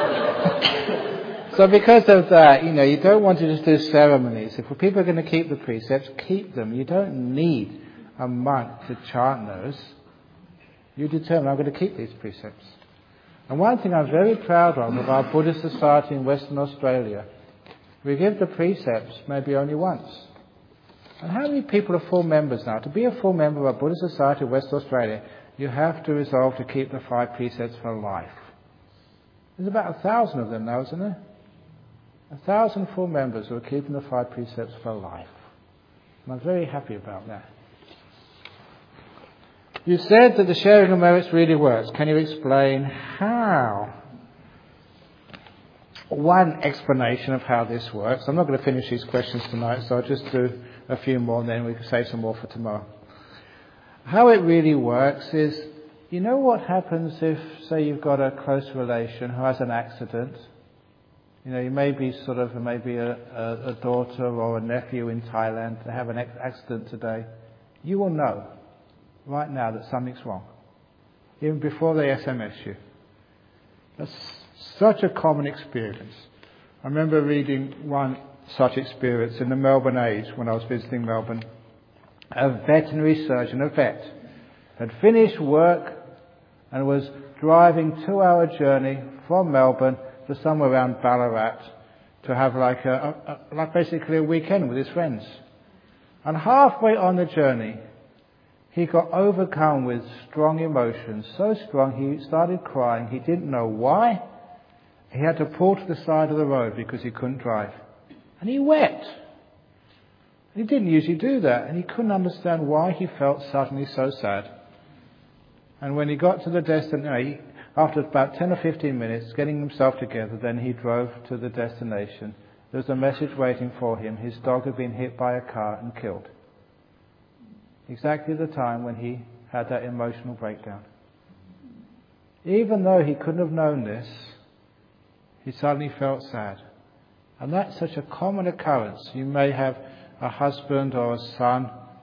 Speaker 1: So because of that, you know, you don't want to just do ceremonies. If people are going to keep the precepts, keep them. You don't need a monk to chant those. You determine, I'm going to keep these precepts. And one thing I'm very proud of of our Buddhist society in Western Australia, we give the precepts maybe only once. And how many people are full members now? To be a full member of our Buddhist society in Western Australia, you have to resolve to keep the five precepts for life. There's about a thousand of them now, isn't there? A thousand full members who are keeping the five precepts for life. And I'm very happy about that. You said that the sharing of merits really works. Can you explain how? One explanation of how this works. I'm not going to finish these questions tonight, so I'll just do a few more and then we can save some more for tomorrow. How it really works is, you know what happens if, say, you've got a close relation who has an accident? You know, you may be sort of, maybe a, a, a daughter or a nephew in Thailand to have an accident today. You will know right now that something's wrong, even before they S M S you. That's such a common experience. I remember reading one such experience in the Melbourne Age when I was visiting Melbourne. A veterinary surgeon, a vet, had finished work and was driving two-hour journey from Melbourne to somewhere around Ballarat to have like a, a, a like basically a weekend with his friends. And halfway on the journey, he got overcome with strong emotions, so strong he started crying. He didn't know why. He had to pull to the side of the road because he couldn't drive. And he wept. He didn't usually do that, and he couldn't understand why he felt suddenly so sad. And when he got to the destination, after about ten or fifteen minutes, getting himself together, then he drove to the destination. There was a message waiting for him. His dog had been hit by a car and killed. Exactly the time when he had that emotional breakdown. Even though he couldn't have known this, he suddenly felt sad. And that's such a common occurrence. You may have a husband or a son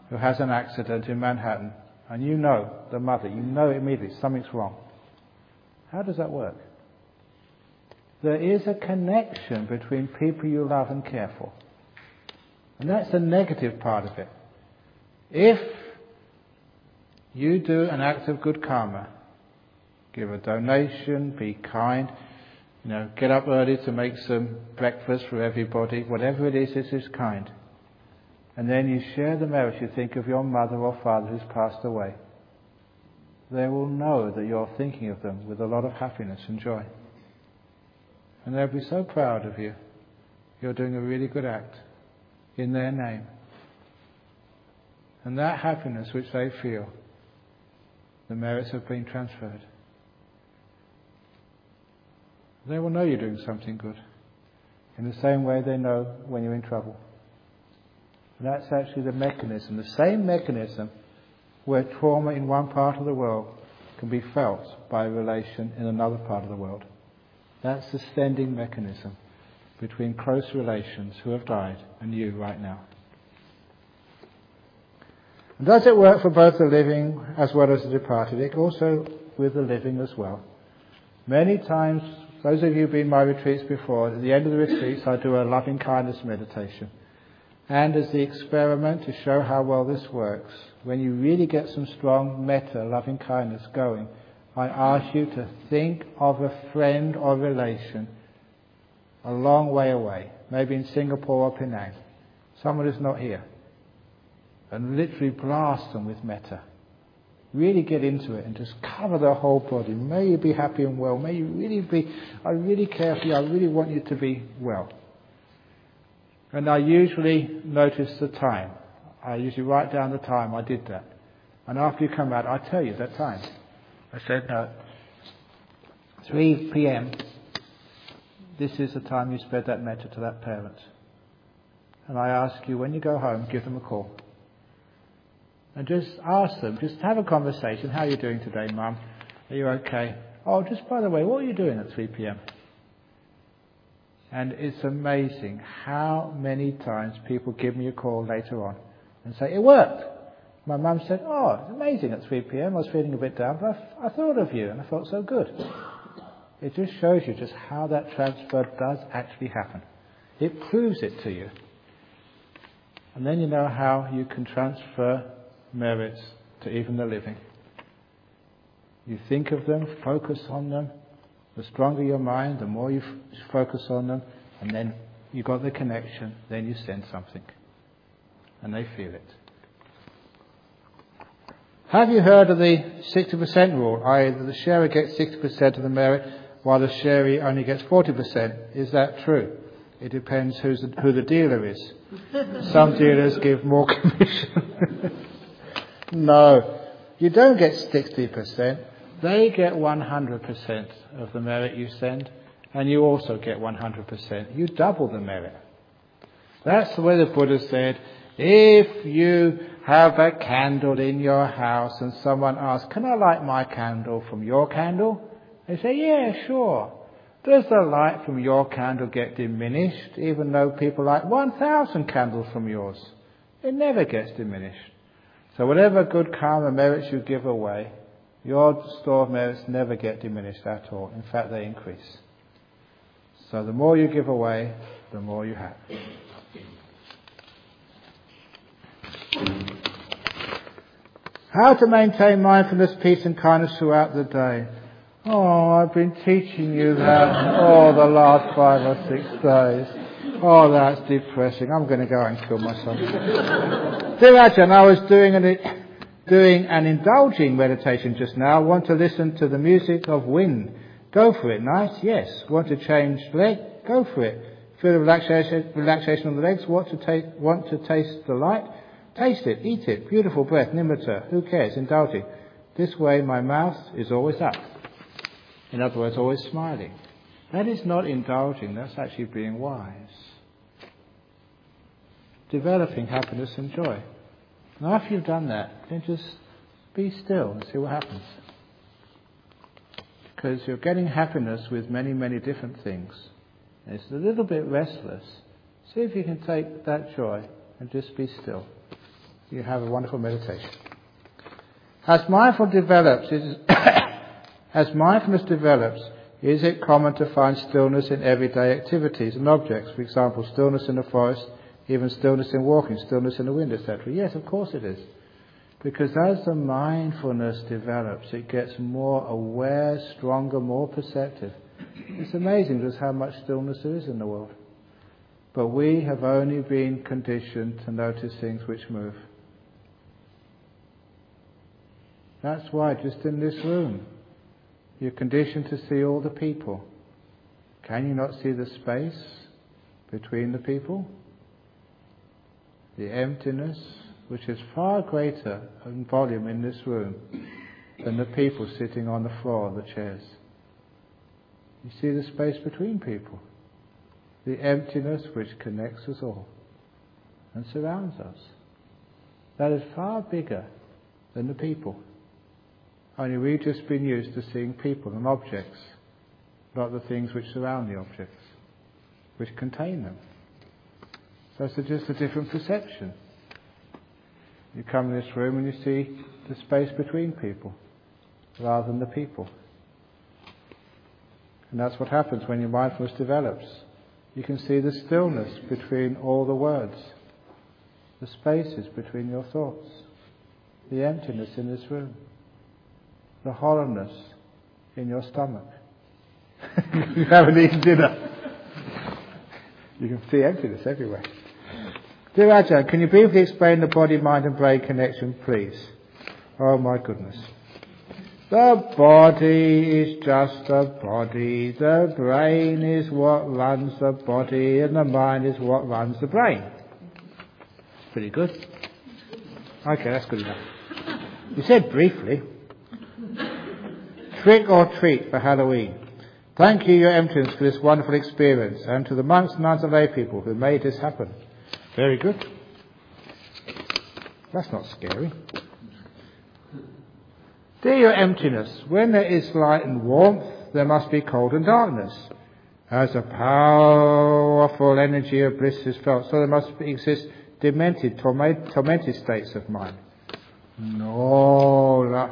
Speaker 1: who has an accident in Manhattan, and you know, the mother, you know immediately something's wrong. How does that work? There is a connection between people you love and care for. And that's the negative part of it. If you do an act of good karma, give a donation, be kind, you know, get up early to make some breakfast for everybody, whatever it is, this is kind. And then you share the merits, you think of your mother or father who's passed away. They will know that you're thinking of them with a lot of happiness and joy. And they'll be so proud of you. You're doing a really good act in their name. And that happiness which they feel, the merits have been transferred. They will know you're doing something good. In the same way they know when you're in trouble. And that's actually the mechanism, the same mechanism where trauma in one part of the world can be felt by a relation in another part of the world. That's the sending mechanism between close relations who have died and you right now. And does it work for both the living as well as the departed? It also with the living as well. Many times, those of you who've been in my retreats before, at the end of the retreats I do a loving kindness meditation. And as the experiment to show how well this works, when you really get some strong metta, loving kindness going, I ask you to think of a friend or relation a long way away, maybe in Singapore or Penang, someone who's not here, and literally blast them with metta. Really get into it and just cover their whole body. May you be happy and well. May you really be, I really care for you. I really want you to be well. And I usually notice the time. I usually write down the time I did that. And after you come out, I tell you that time. I said, no, three p.m, this is the time you spread that metta to that parent. And I ask you, when you go home, give them a call. And just ask them, just have a conversation. How are you doing today, Mum? Are you okay? Oh, just by the way, what are you doing at three p.m? And it's amazing how many times people give me a call later on and say, it worked. My mum said, oh, it's amazing at three p.m. I was feeling a bit down, but I, I thought of you and I felt so good. It just shows you just how that transfer does actually happen. It proves it to you. And then you know how you can transfer merits to even the living. You think of them, focus on them. The stronger your mind, the more you f- focus on them, and then you got the connection, then you send something. And they feel it. Have you heard of the sixty percent rule? that is, the sharer gets sixty percent of the merit, while the sharee only gets forty percent. Is that true? It depends who's the, who the dealer is. Some dealers give more commission. No, you don't get sixty percent. They get one hundred percent of the merit you send, and you also get one hundred percent. You double the merit. That's the way the Buddha said, if you have a candle in your house and someone asks, can I light my candle from your candle? They say, yeah, sure. Does the light from your candle get diminished, even though people light one thousand candles from yours? It never gets diminished. So whatever good karma merits you give away, your store of merits never get diminished at all. In fact, they increase. So the more you give away, the more you have. How to maintain mindfulness, peace and kindness throughout the day. Oh, I've been teaching you that oh the last five or six days. Oh, that's depressing. I'm going to go and kill myself. Dear Ajahn, I was doing an doing an indulging meditation just now. Want to listen to the music of wind? Go for it. Nice? Yes. Want to change leg? Go for it. Feel the relaxation, relaxation on the legs? Want to, ta- want to taste the light? Taste it. Eat it. Beautiful breath. Nimitta. Who cares? Indulging. This way my mouth is always up. In other words, always smiling. That is not indulging. That's actually being wise. Developing happiness and joy. Now, after you've done that, then just be still and see what happens. Because you're getting happiness with many, many different things. And it's a little bit restless. See if you can take that joy and just be still. you have a wonderful meditation. As mindful develops, is, as mindfulness develops, is it common to find stillness in everyday activities and objects? For example, stillness in the forest, even stillness in walking, stillness in the wind, et cetera. Yes, of course it is. Because as the mindfulness develops, it gets more aware, stronger, more perceptive. It's amazing just how much stillness there is in the world. But we have only been conditioned to notice things which move. That's why just in this room, you're conditioned to see all the people. Can you not see the space between the people? The emptiness, which is far greater in volume in this room than the people sitting on the floor, the chairs. You see the space between people. The emptiness which connects us all and surrounds us. That is far bigger than the people. Only we've just been used to seeing people and objects, not the things which surround the objects, which contain them. So it's just a different perception. You come in this room and you see the space between people, rather than the people. And that's what happens when your mindfulness develops. You can see the stillness between all the words, the spaces between your thoughts, the emptiness in this room, the hollowness in your stomach. You haven't eaten dinner. You can see emptiness everywhere. Dear Ajahn, can you briefly explain the body, mind and brain connection, please? Oh my goodness. The body is just a body. The brain is what runs the body, and the mind is what runs the brain. Pretty good. Okay, that's good enough. You said briefly. Trick or treat for Halloween. Thank you, Your Emptiness, for this wonderful experience, and to the monks, nuns and lay people who made this happen. Very good. That's not scary. Dear Your Emptiness, when there is light and warmth, there must be cold and darkness. As a powerful energy of bliss is felt, so there must exist demented, tormented states of mind. No,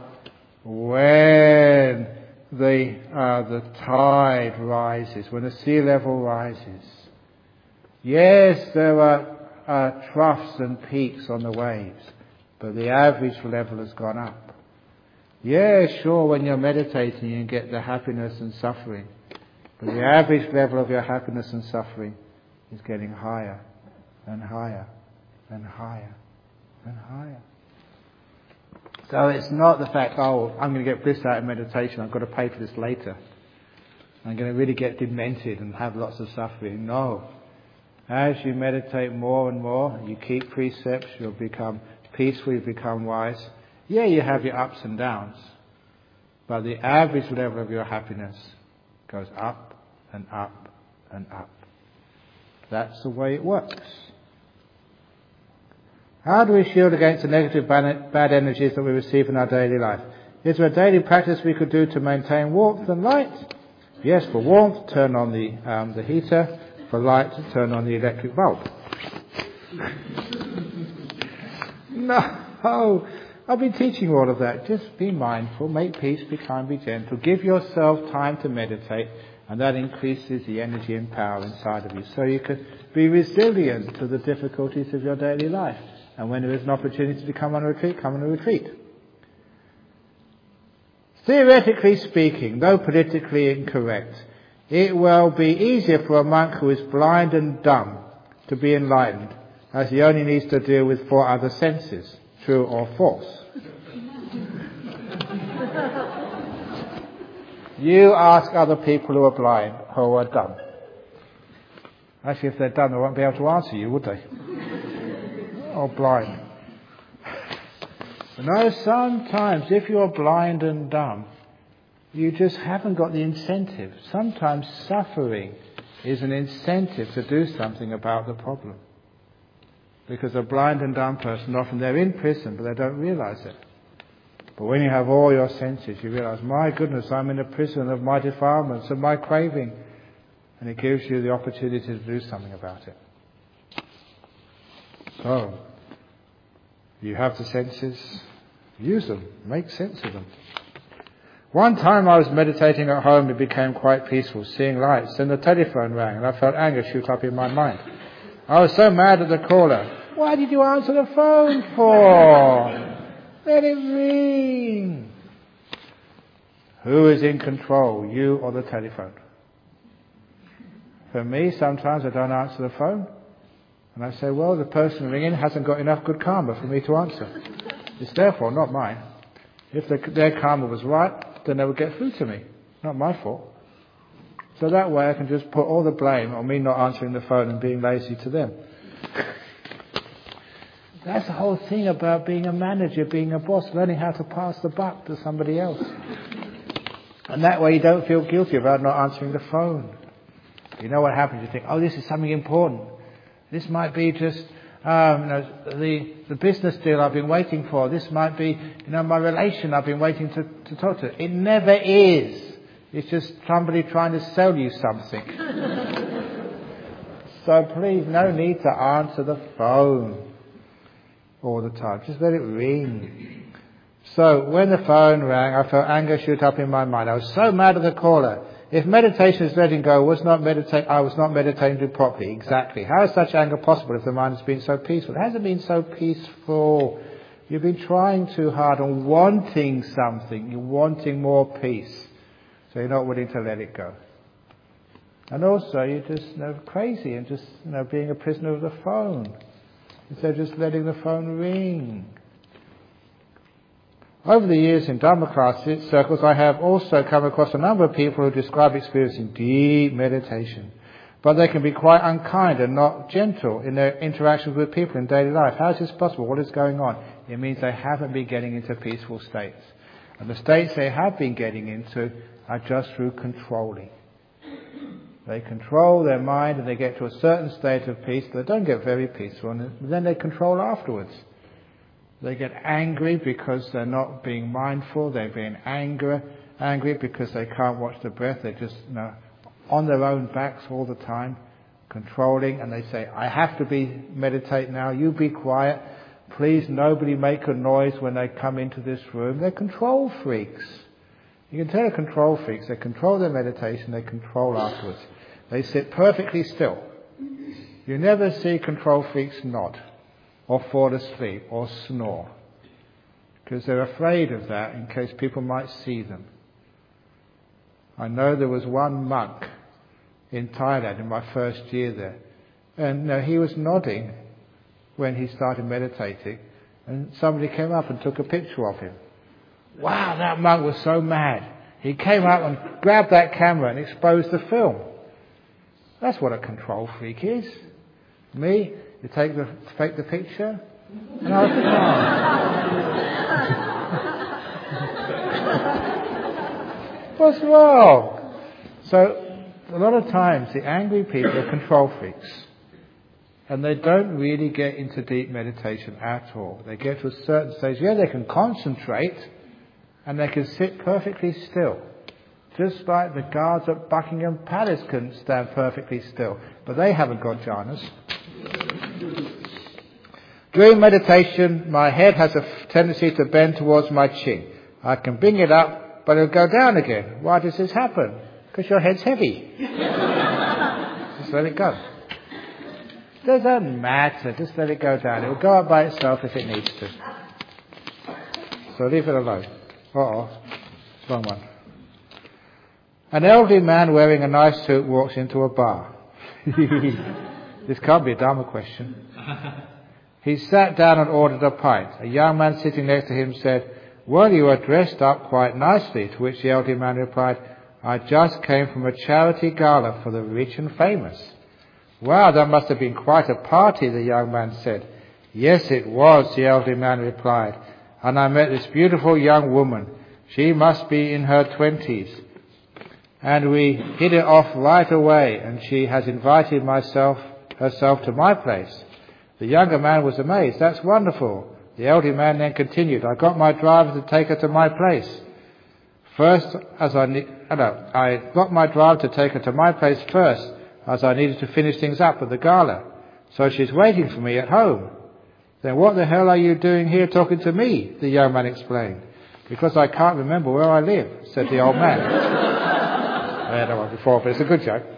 Speaker 1: when the uh, the tide rises, when the sea level rises, yes, there are uh, troughs and peaks on the waves, but the average level has gone up. Yeah, sure, when you're meditating you get the happiness and suffering, but the average level of your happiness and suffering is getting higher and higher and higher and higher. So it's not the fact, oh, I'm going to get bliss out of meditation, I've got to pay for this later. I'm going to really get demented and have lots of suffering. No. As you meditate more and more, you keep precepts, you'll become peaceful, you become wise. Yeah, you have your ups and downs, but the average level of your happiness goes up and up and up. That's the way it works. How do we shield against the negative bad energies that we receive in our daily life? Is there a daily practice we could do to maintain warmth and light? Yes, for warmth, turn on the um, the heater. For light, turn on the electric bulb. No, I've been teaching all of that. Just be mindful, make peace, be kind, be gentle. Give yourself time to meditate, and that increases the energy and power inside of you. So you can be resilient to the difficulties of your daily life. And when there is an opportunity to come on a retreat, come on a retreat. Theoretically speaking, though politically incorrect, it will be easier for a monk who is blind and dumb to be enlightened, as he only needs to deal with four other senses. True or false? You ask other people who are blind, who are dumb. Actually, if they're dumb, they won't be able to answer you, would they? Or blind. No, sometimes if you're blind and dumb, you just haven't got the incentive. Sometimes suffering is an incentive to do something about the problem. Because a blind and dumb person, often they're in prison, but they don't realize it. But when you have all your senses, you realize, my goodness, I'm in a prison of my defilements, of my craving. And it gives you the opportunity to do something about it. So, You have the senses, use them, make sense of them. One time I was meditating at home, it became quite peaceful, seeing lights. Then the telephone rang and I felt anger shoot up in my mind. I was so mad at the caller. Why did you answer the phone for? Let it ring. Who is in control, you or the telephone? For me, sometimes I don't answer the phone. And I say, well, the person ringing hasn't got enough good karma for me to answer. It's their fault, not mine. If the, their karma was right, then they would get through to me. Not my fault. So that way I can just put all the blame on me not answering the phone and being lazy to them. That's the whole thing about being a manager, being a boss, learning how to pass the buck to somebody else. And that way you don't feel guilty about not answering the phone. You know what happens? You think, oh, this is something important. This might be just um, you know, the the business deal I've been waiting for. This might be, you know, my relation I've been waiting to, to talk to. It never is. It's just somebody trying to sell you something. So please, no need to answer the phone all the time. Just let it ring. So when the phone rang, I felt anger shoot up in my mind. I was so mad at the caller. If meditation is letting go, was not meditate, I was not meditating properly. Exactly. How is such anger possible if the mind has been so peaceful? It hasn't been so peaceful. You've been trying too hard and wanting something. You're wanting more peace. So you're not willing to let it go. And also you're just you know, crazy and just you know, being a prisoner of the phone. Instead of just letting the phone ring. Over the years in Dharma class circles, I have also come across a number of people who describe experiencing deep meditation. But they can be quite unkind and not gentle in their interactions with people in daily life. How is this possible? What is going on? It means they haven't been getting into peaceful states. And the states they have been getting into are just through controlling. They control their mind and they get to a certain state of peace. They don't get very peaceful, and then they control afterwards. They get angry because they're not being mindful. They're being angry, angry because they can't watch the breath. They're just you know, on their own backs all the time, controlling. And they say, I have to be meditate now. You be quiet. Please, nobody make a noise when they come into this room. They're control freaks. You can tell they're control freaks. They control their meditation. They control afterwards. They sit perfectly still. You never see control freaks nod, or fall asleep, or snore. Because they're afraid of that in case people might see them. I know there was one monk in Thailand in my first year there. And uh, he was nodding when he started meditating. And somebody came up and took a picture of him. Wow, that monk was so mad. He came up and grabbed that camera and exposed the film. That's what a control freak is. Me? You take the take the picture, and I was what's wrong? So a lot of times the angry people are control freaks, and they don't really get into deep meditation at all. They get to a certain stage, yeah, they can concentrate, and they can sit perfectly still, just like the guards at Buckingham Palace can stand perfectly still, but they haven't got jhanas. During meditation, my head has a tendency to bend towards my chin. I can bring it up, but it'll go down again. Why does this happen? Because your head's heavy. Just let it go. It doesn't matter. Just let it go down. It'll go up by itself if it needs to. So leave it alone. Uh-oh. Wrong one. An elderly man wearing a nice suit walks into a bar. This can't be a Dharma question. He sat down and ordered a pint. A young man sitting next to him said, well, you are dressed up quite nicely, to which the elderly man replied, I just came from a charity gala for the rich and famous. Wow, that must have been quite a party, the young man said. Yes, it was, the elderly man replied. And I met this beautiful young woman. She must be in her twenties. And we hit it off right away, and she has invited myself herself to my place. The younger man was amazed. That's wonderful. The elderly man then continued, I got my driver to take her to my place. First, as I ne- no, I got my driver to take her to my place first, as I needed to finish things up at the gala. So she's waiting for me at home. Then what the hell are you doing here talking to me? The young man explained. Because I can't remember where I live, said the old man. I had that one before, but it's a good joke.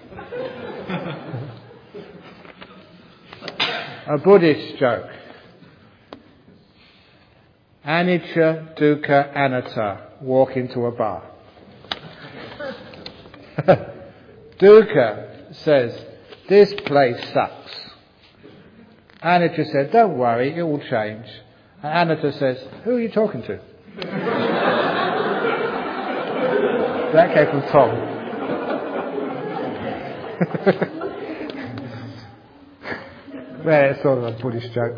Speaker 1: A Buddhist joke. Anicca, dukkha, anatta walk into a bar. Dukkha says, this place sucks. Anicca said, don't worry, it will change. And Anatta says, who are you talking to? That came from Tom. Well, it's sort of a Buddhist joke.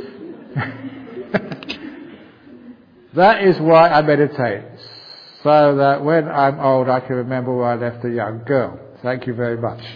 Speaker 1: That is why I meditate, so that when I'm old I can remember where I left a young girl. Thank you very much.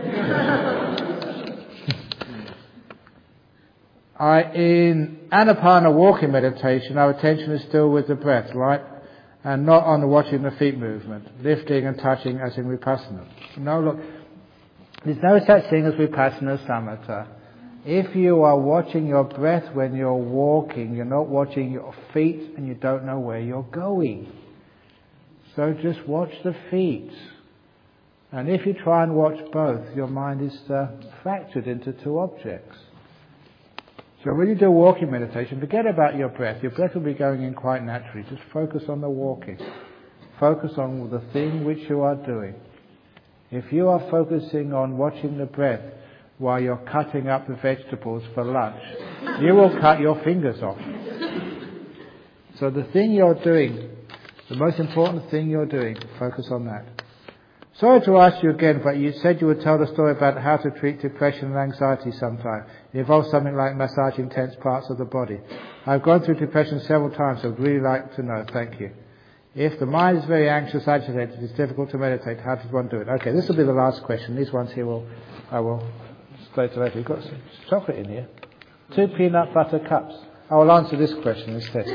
Speaker 1: I, in Anapana walking meditation, our attention is still with the breath, right? And not on watching the feet movement, lifting and touching as in Vipassana. No, look, there's no such thing as Vipassana Samatha. If you are watching your breath when you're walking, you're not watching your feet and you don't know where you're going. So just watch the feet. And if you try and watch both, your mind is uh, fractured into two objects. So when you do walking meditation, forget about your breath. Your breath will be going in quite naturally. Just focus on the walking. Focus on the thing which you are doing. If you are focusing on watching the breath while you're cutting up the vegetables for lunch, you will cut your fingers off. So the thing you're doing, the most important thing you're doing, focus on that. Sorry to ask you again, but you said you would tell the story about how to treat depression and anxiety sometime. It involves something like massaging tense parts of the body. I've gone through depression several times, so I'd really like to know. Thank you. If the mind is very anxious, agitated, it's difficult to meditate. How does one do it? Okay, this will be the last question. These ones here will, I will straight away. You've got some chocolate in here. Two peanut butter cups. I will answer this question instead.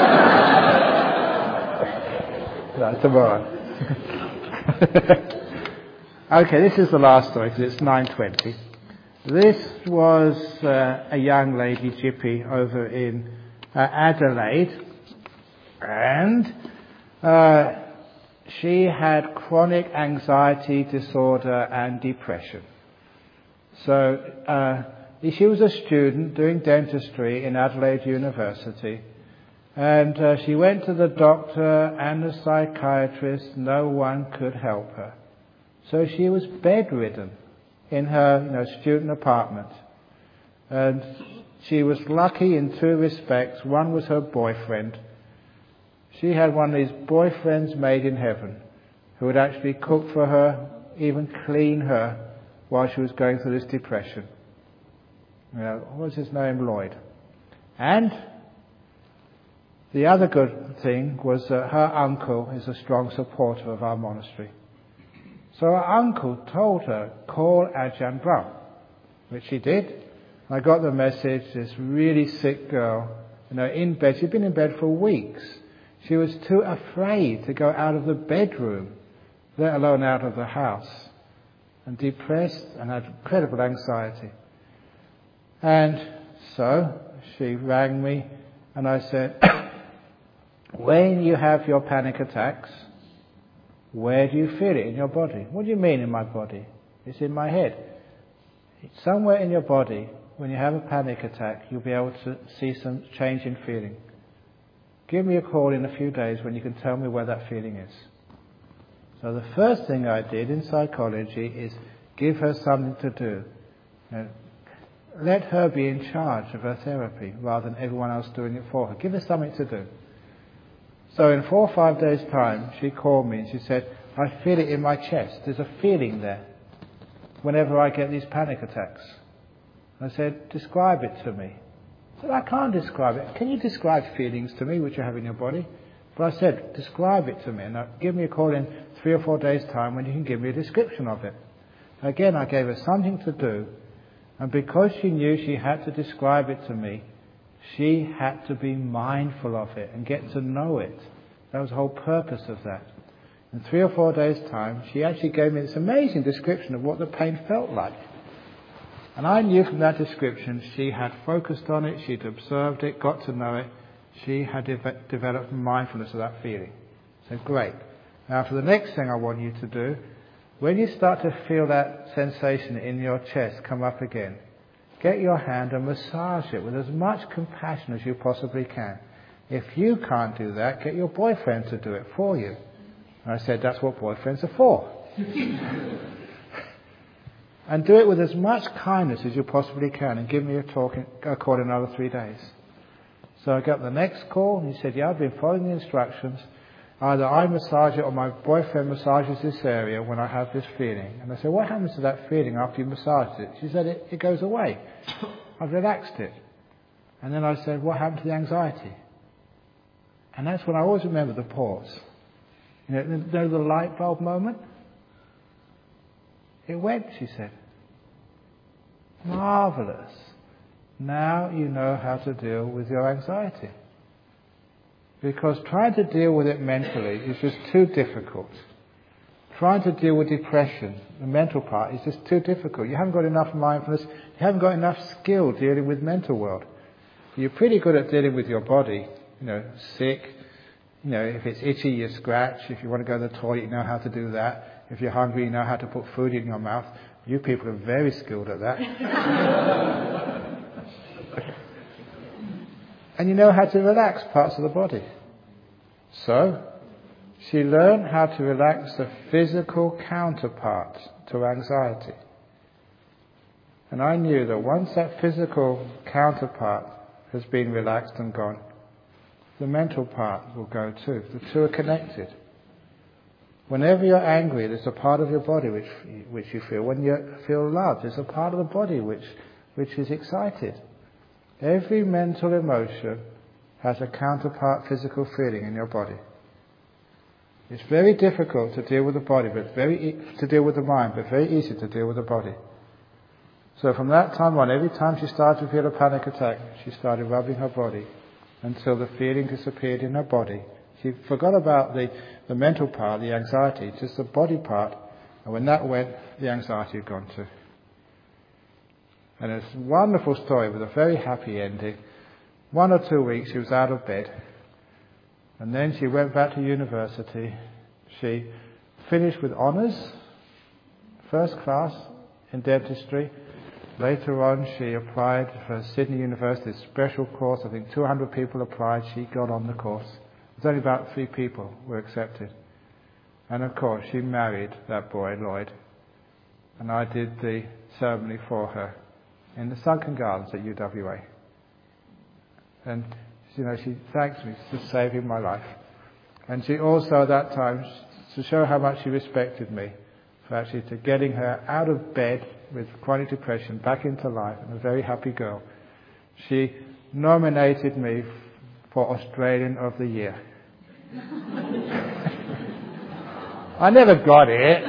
Speaker 1: No, tomorrow. Okay, this is the last story because it's nine twenty. This was uh, a young lady, Jippy, over in uh, Adelaide, and uh, she had chronic anxiety disorder and depression. So uh, she was a student doing dentistry in Adelaide University, and uh, she went to the doctor and the psychiatrist. No one could help her. So she was bedridden in her, you know, student apartment. And she was lucky in two respects. One was her boyfriend. She had one of these boyfriends made in heaven who would actually cook for her, even clean her while she was going through this depression. You know, what was his name? Lloyd. And the other good thing was that her uncle is a strong supporter of our monastery. So her uncle told her, call Ajahn Brahm, which she did. I got the message, this really sick girl, you know, in bed. She'd been in bed for weeks. She was too afraid to go out of the bedroom, let alone out of the house, and depressed and had incredible anxiety. And so she rang me and I said, when you have your panic attacks, where do you feel it in your body? What do you mean in my body? It's in my head. It's somewhere in your body, when you have a panic attack, you'll be able to see some change in feeling. Give me a call in a few days when you can tell me where that feeling is. So the first thing I did in psychology is give her something to do. You know, let her be in charge of her therapy rather than everyone else doing it for her. Give her something to do. So in four or five days' time, she called me and she said, I feel it in my chest. There's a feeling there whenever I get these panic attacks. I said, describe it to me. I said, I can't describe it. Can you describe feelings to me which you have in your body? But I said, describe it to me. And give me a call in three or four days' time when you can give me a description of it. Again, I gave her something to do. And because she knew she had to describe it to me, she had to be mindful of it and get to know it. That was the whole purpose of that. In three or four days' time, she actually gave me this amazing description of what the pain felt like. And I knew from that description she had focused on it, she'd observed it, got to know it, she had de- developed mindfulness of that feeling. So great. Now for the next thing I want you to do, when you start to feel that sensation in your chest come up again, get your hand and massage it with as much compassion as you possibly can. If you can't do that, get your boyfriend to do it for you. And I said, that's what boyfriends are for. And do it with as much kindness as you possibly can, and give me a, talk in, a call in another three days. So I got the next call, and he said, yeah, I've been following the instructions. Either I massage it or my boyfriend massages this area when I have this feeling. And I said, what happens to that feeling after you massaged it? She said, it, it goes away. I've relaxed it. And then I said, what happened to the anxiety? And that's when I always remember the pause. You know, you know the light bulb moment? It went, she said. Marvellous. Now you know how to deal with your anxiety. Because trying to deal with it mentally is just too difficult. Trying to deal with depression, the mental part, is just too difficult. You haven't got enough mindfulness, you haven't got enough skill dealing with mental world. You're pretty good at dealing with your body, you know, sick, you know, if it's itchy, you scratch. If you want to go to the toilet, you know how to do that. If you're hungry, you know how to put food in your mouth. You people are very skilled at that. And you know how to relax parts of the body. So, she learned how to relax the physical counterpart to anxiety. And I knew that once that physical counterpart has been relaxed and gone, the mental part will go too. The two are connected. Whenever you're angry, there's a part of your body which which you feel. When you feel love, there's a part of the body which which is excited. Every mental emotion has a counterpart physical feeling in your body. It's very difficult to deal with the body, but it's very e- to deal with the mind, but very easy to deal with the body. So from that time on, every time she started to feel a panic attack, she started rubbing her body until the feeling disappeared in her body. She forgot about the, the mental part, the anxiety, just the body part. And when that went, the anxiety had gone too. And it's a wonderful story with a very happy ending. One or two weeks she was out of bed. And then she went back to university. She finished with honours, first class in dentistry. Later on she applied for Sydney University's special course. I think two hundred people applied. She got on the course. There's only about three people were accepted. And of course she married that boy, Lloyd. And I did the ceremony for her in the Sunken Gardens at U W A. And you know, she thanks me for saving my life. And she also at that time, to show how much she respected me, for actually to getting her out of bed with chronic depression back into life, and a very happy girl, she nominated me for Australian of the Year. I never got it.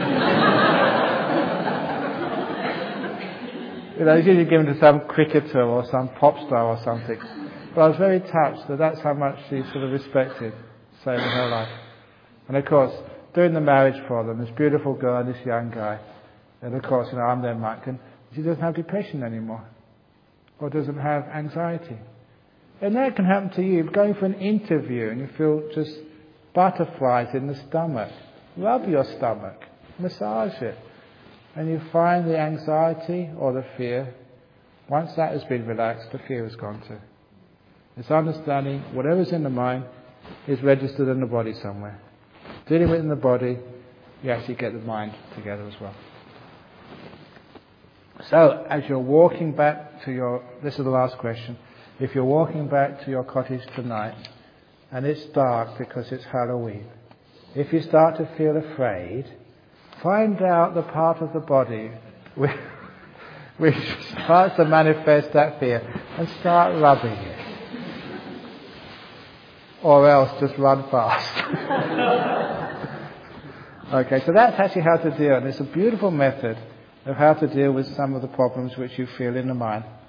Speaker 1: You know, it's usually given to some cricketer or some pop star or something. But I was very touched that that's how much she sort of respected saving her life. And of course, doing the marriage for them, this beautiful girl and this young guy. And of course, you know, I'm their monk, and she doesn't have depression anymore. Or doesn't have anxiety. And that can happen to you. Going for an interview and you feel just butterflies in the stomach. Rub your stomach. Massage it. And you find the anxiety or the fear. Once that has been relaxed, the fear has gone too. It's understanding whatever's in the mind is registered in the body somewhere. Dealing with it in the body, you actually get the mind together as well. So, as you're walking back to your, this is the last question, if you're walking back to your cottage tonight, and it's dark because it's Halloween, if you start to feel afraid, find out the part of the body which, which starts to manifest that fear, and start rubbing it. Or else just run fast. Okay, so that's actually how to deal, and it's a beautiful method of how to deal with some of the problems which you feel in the mind.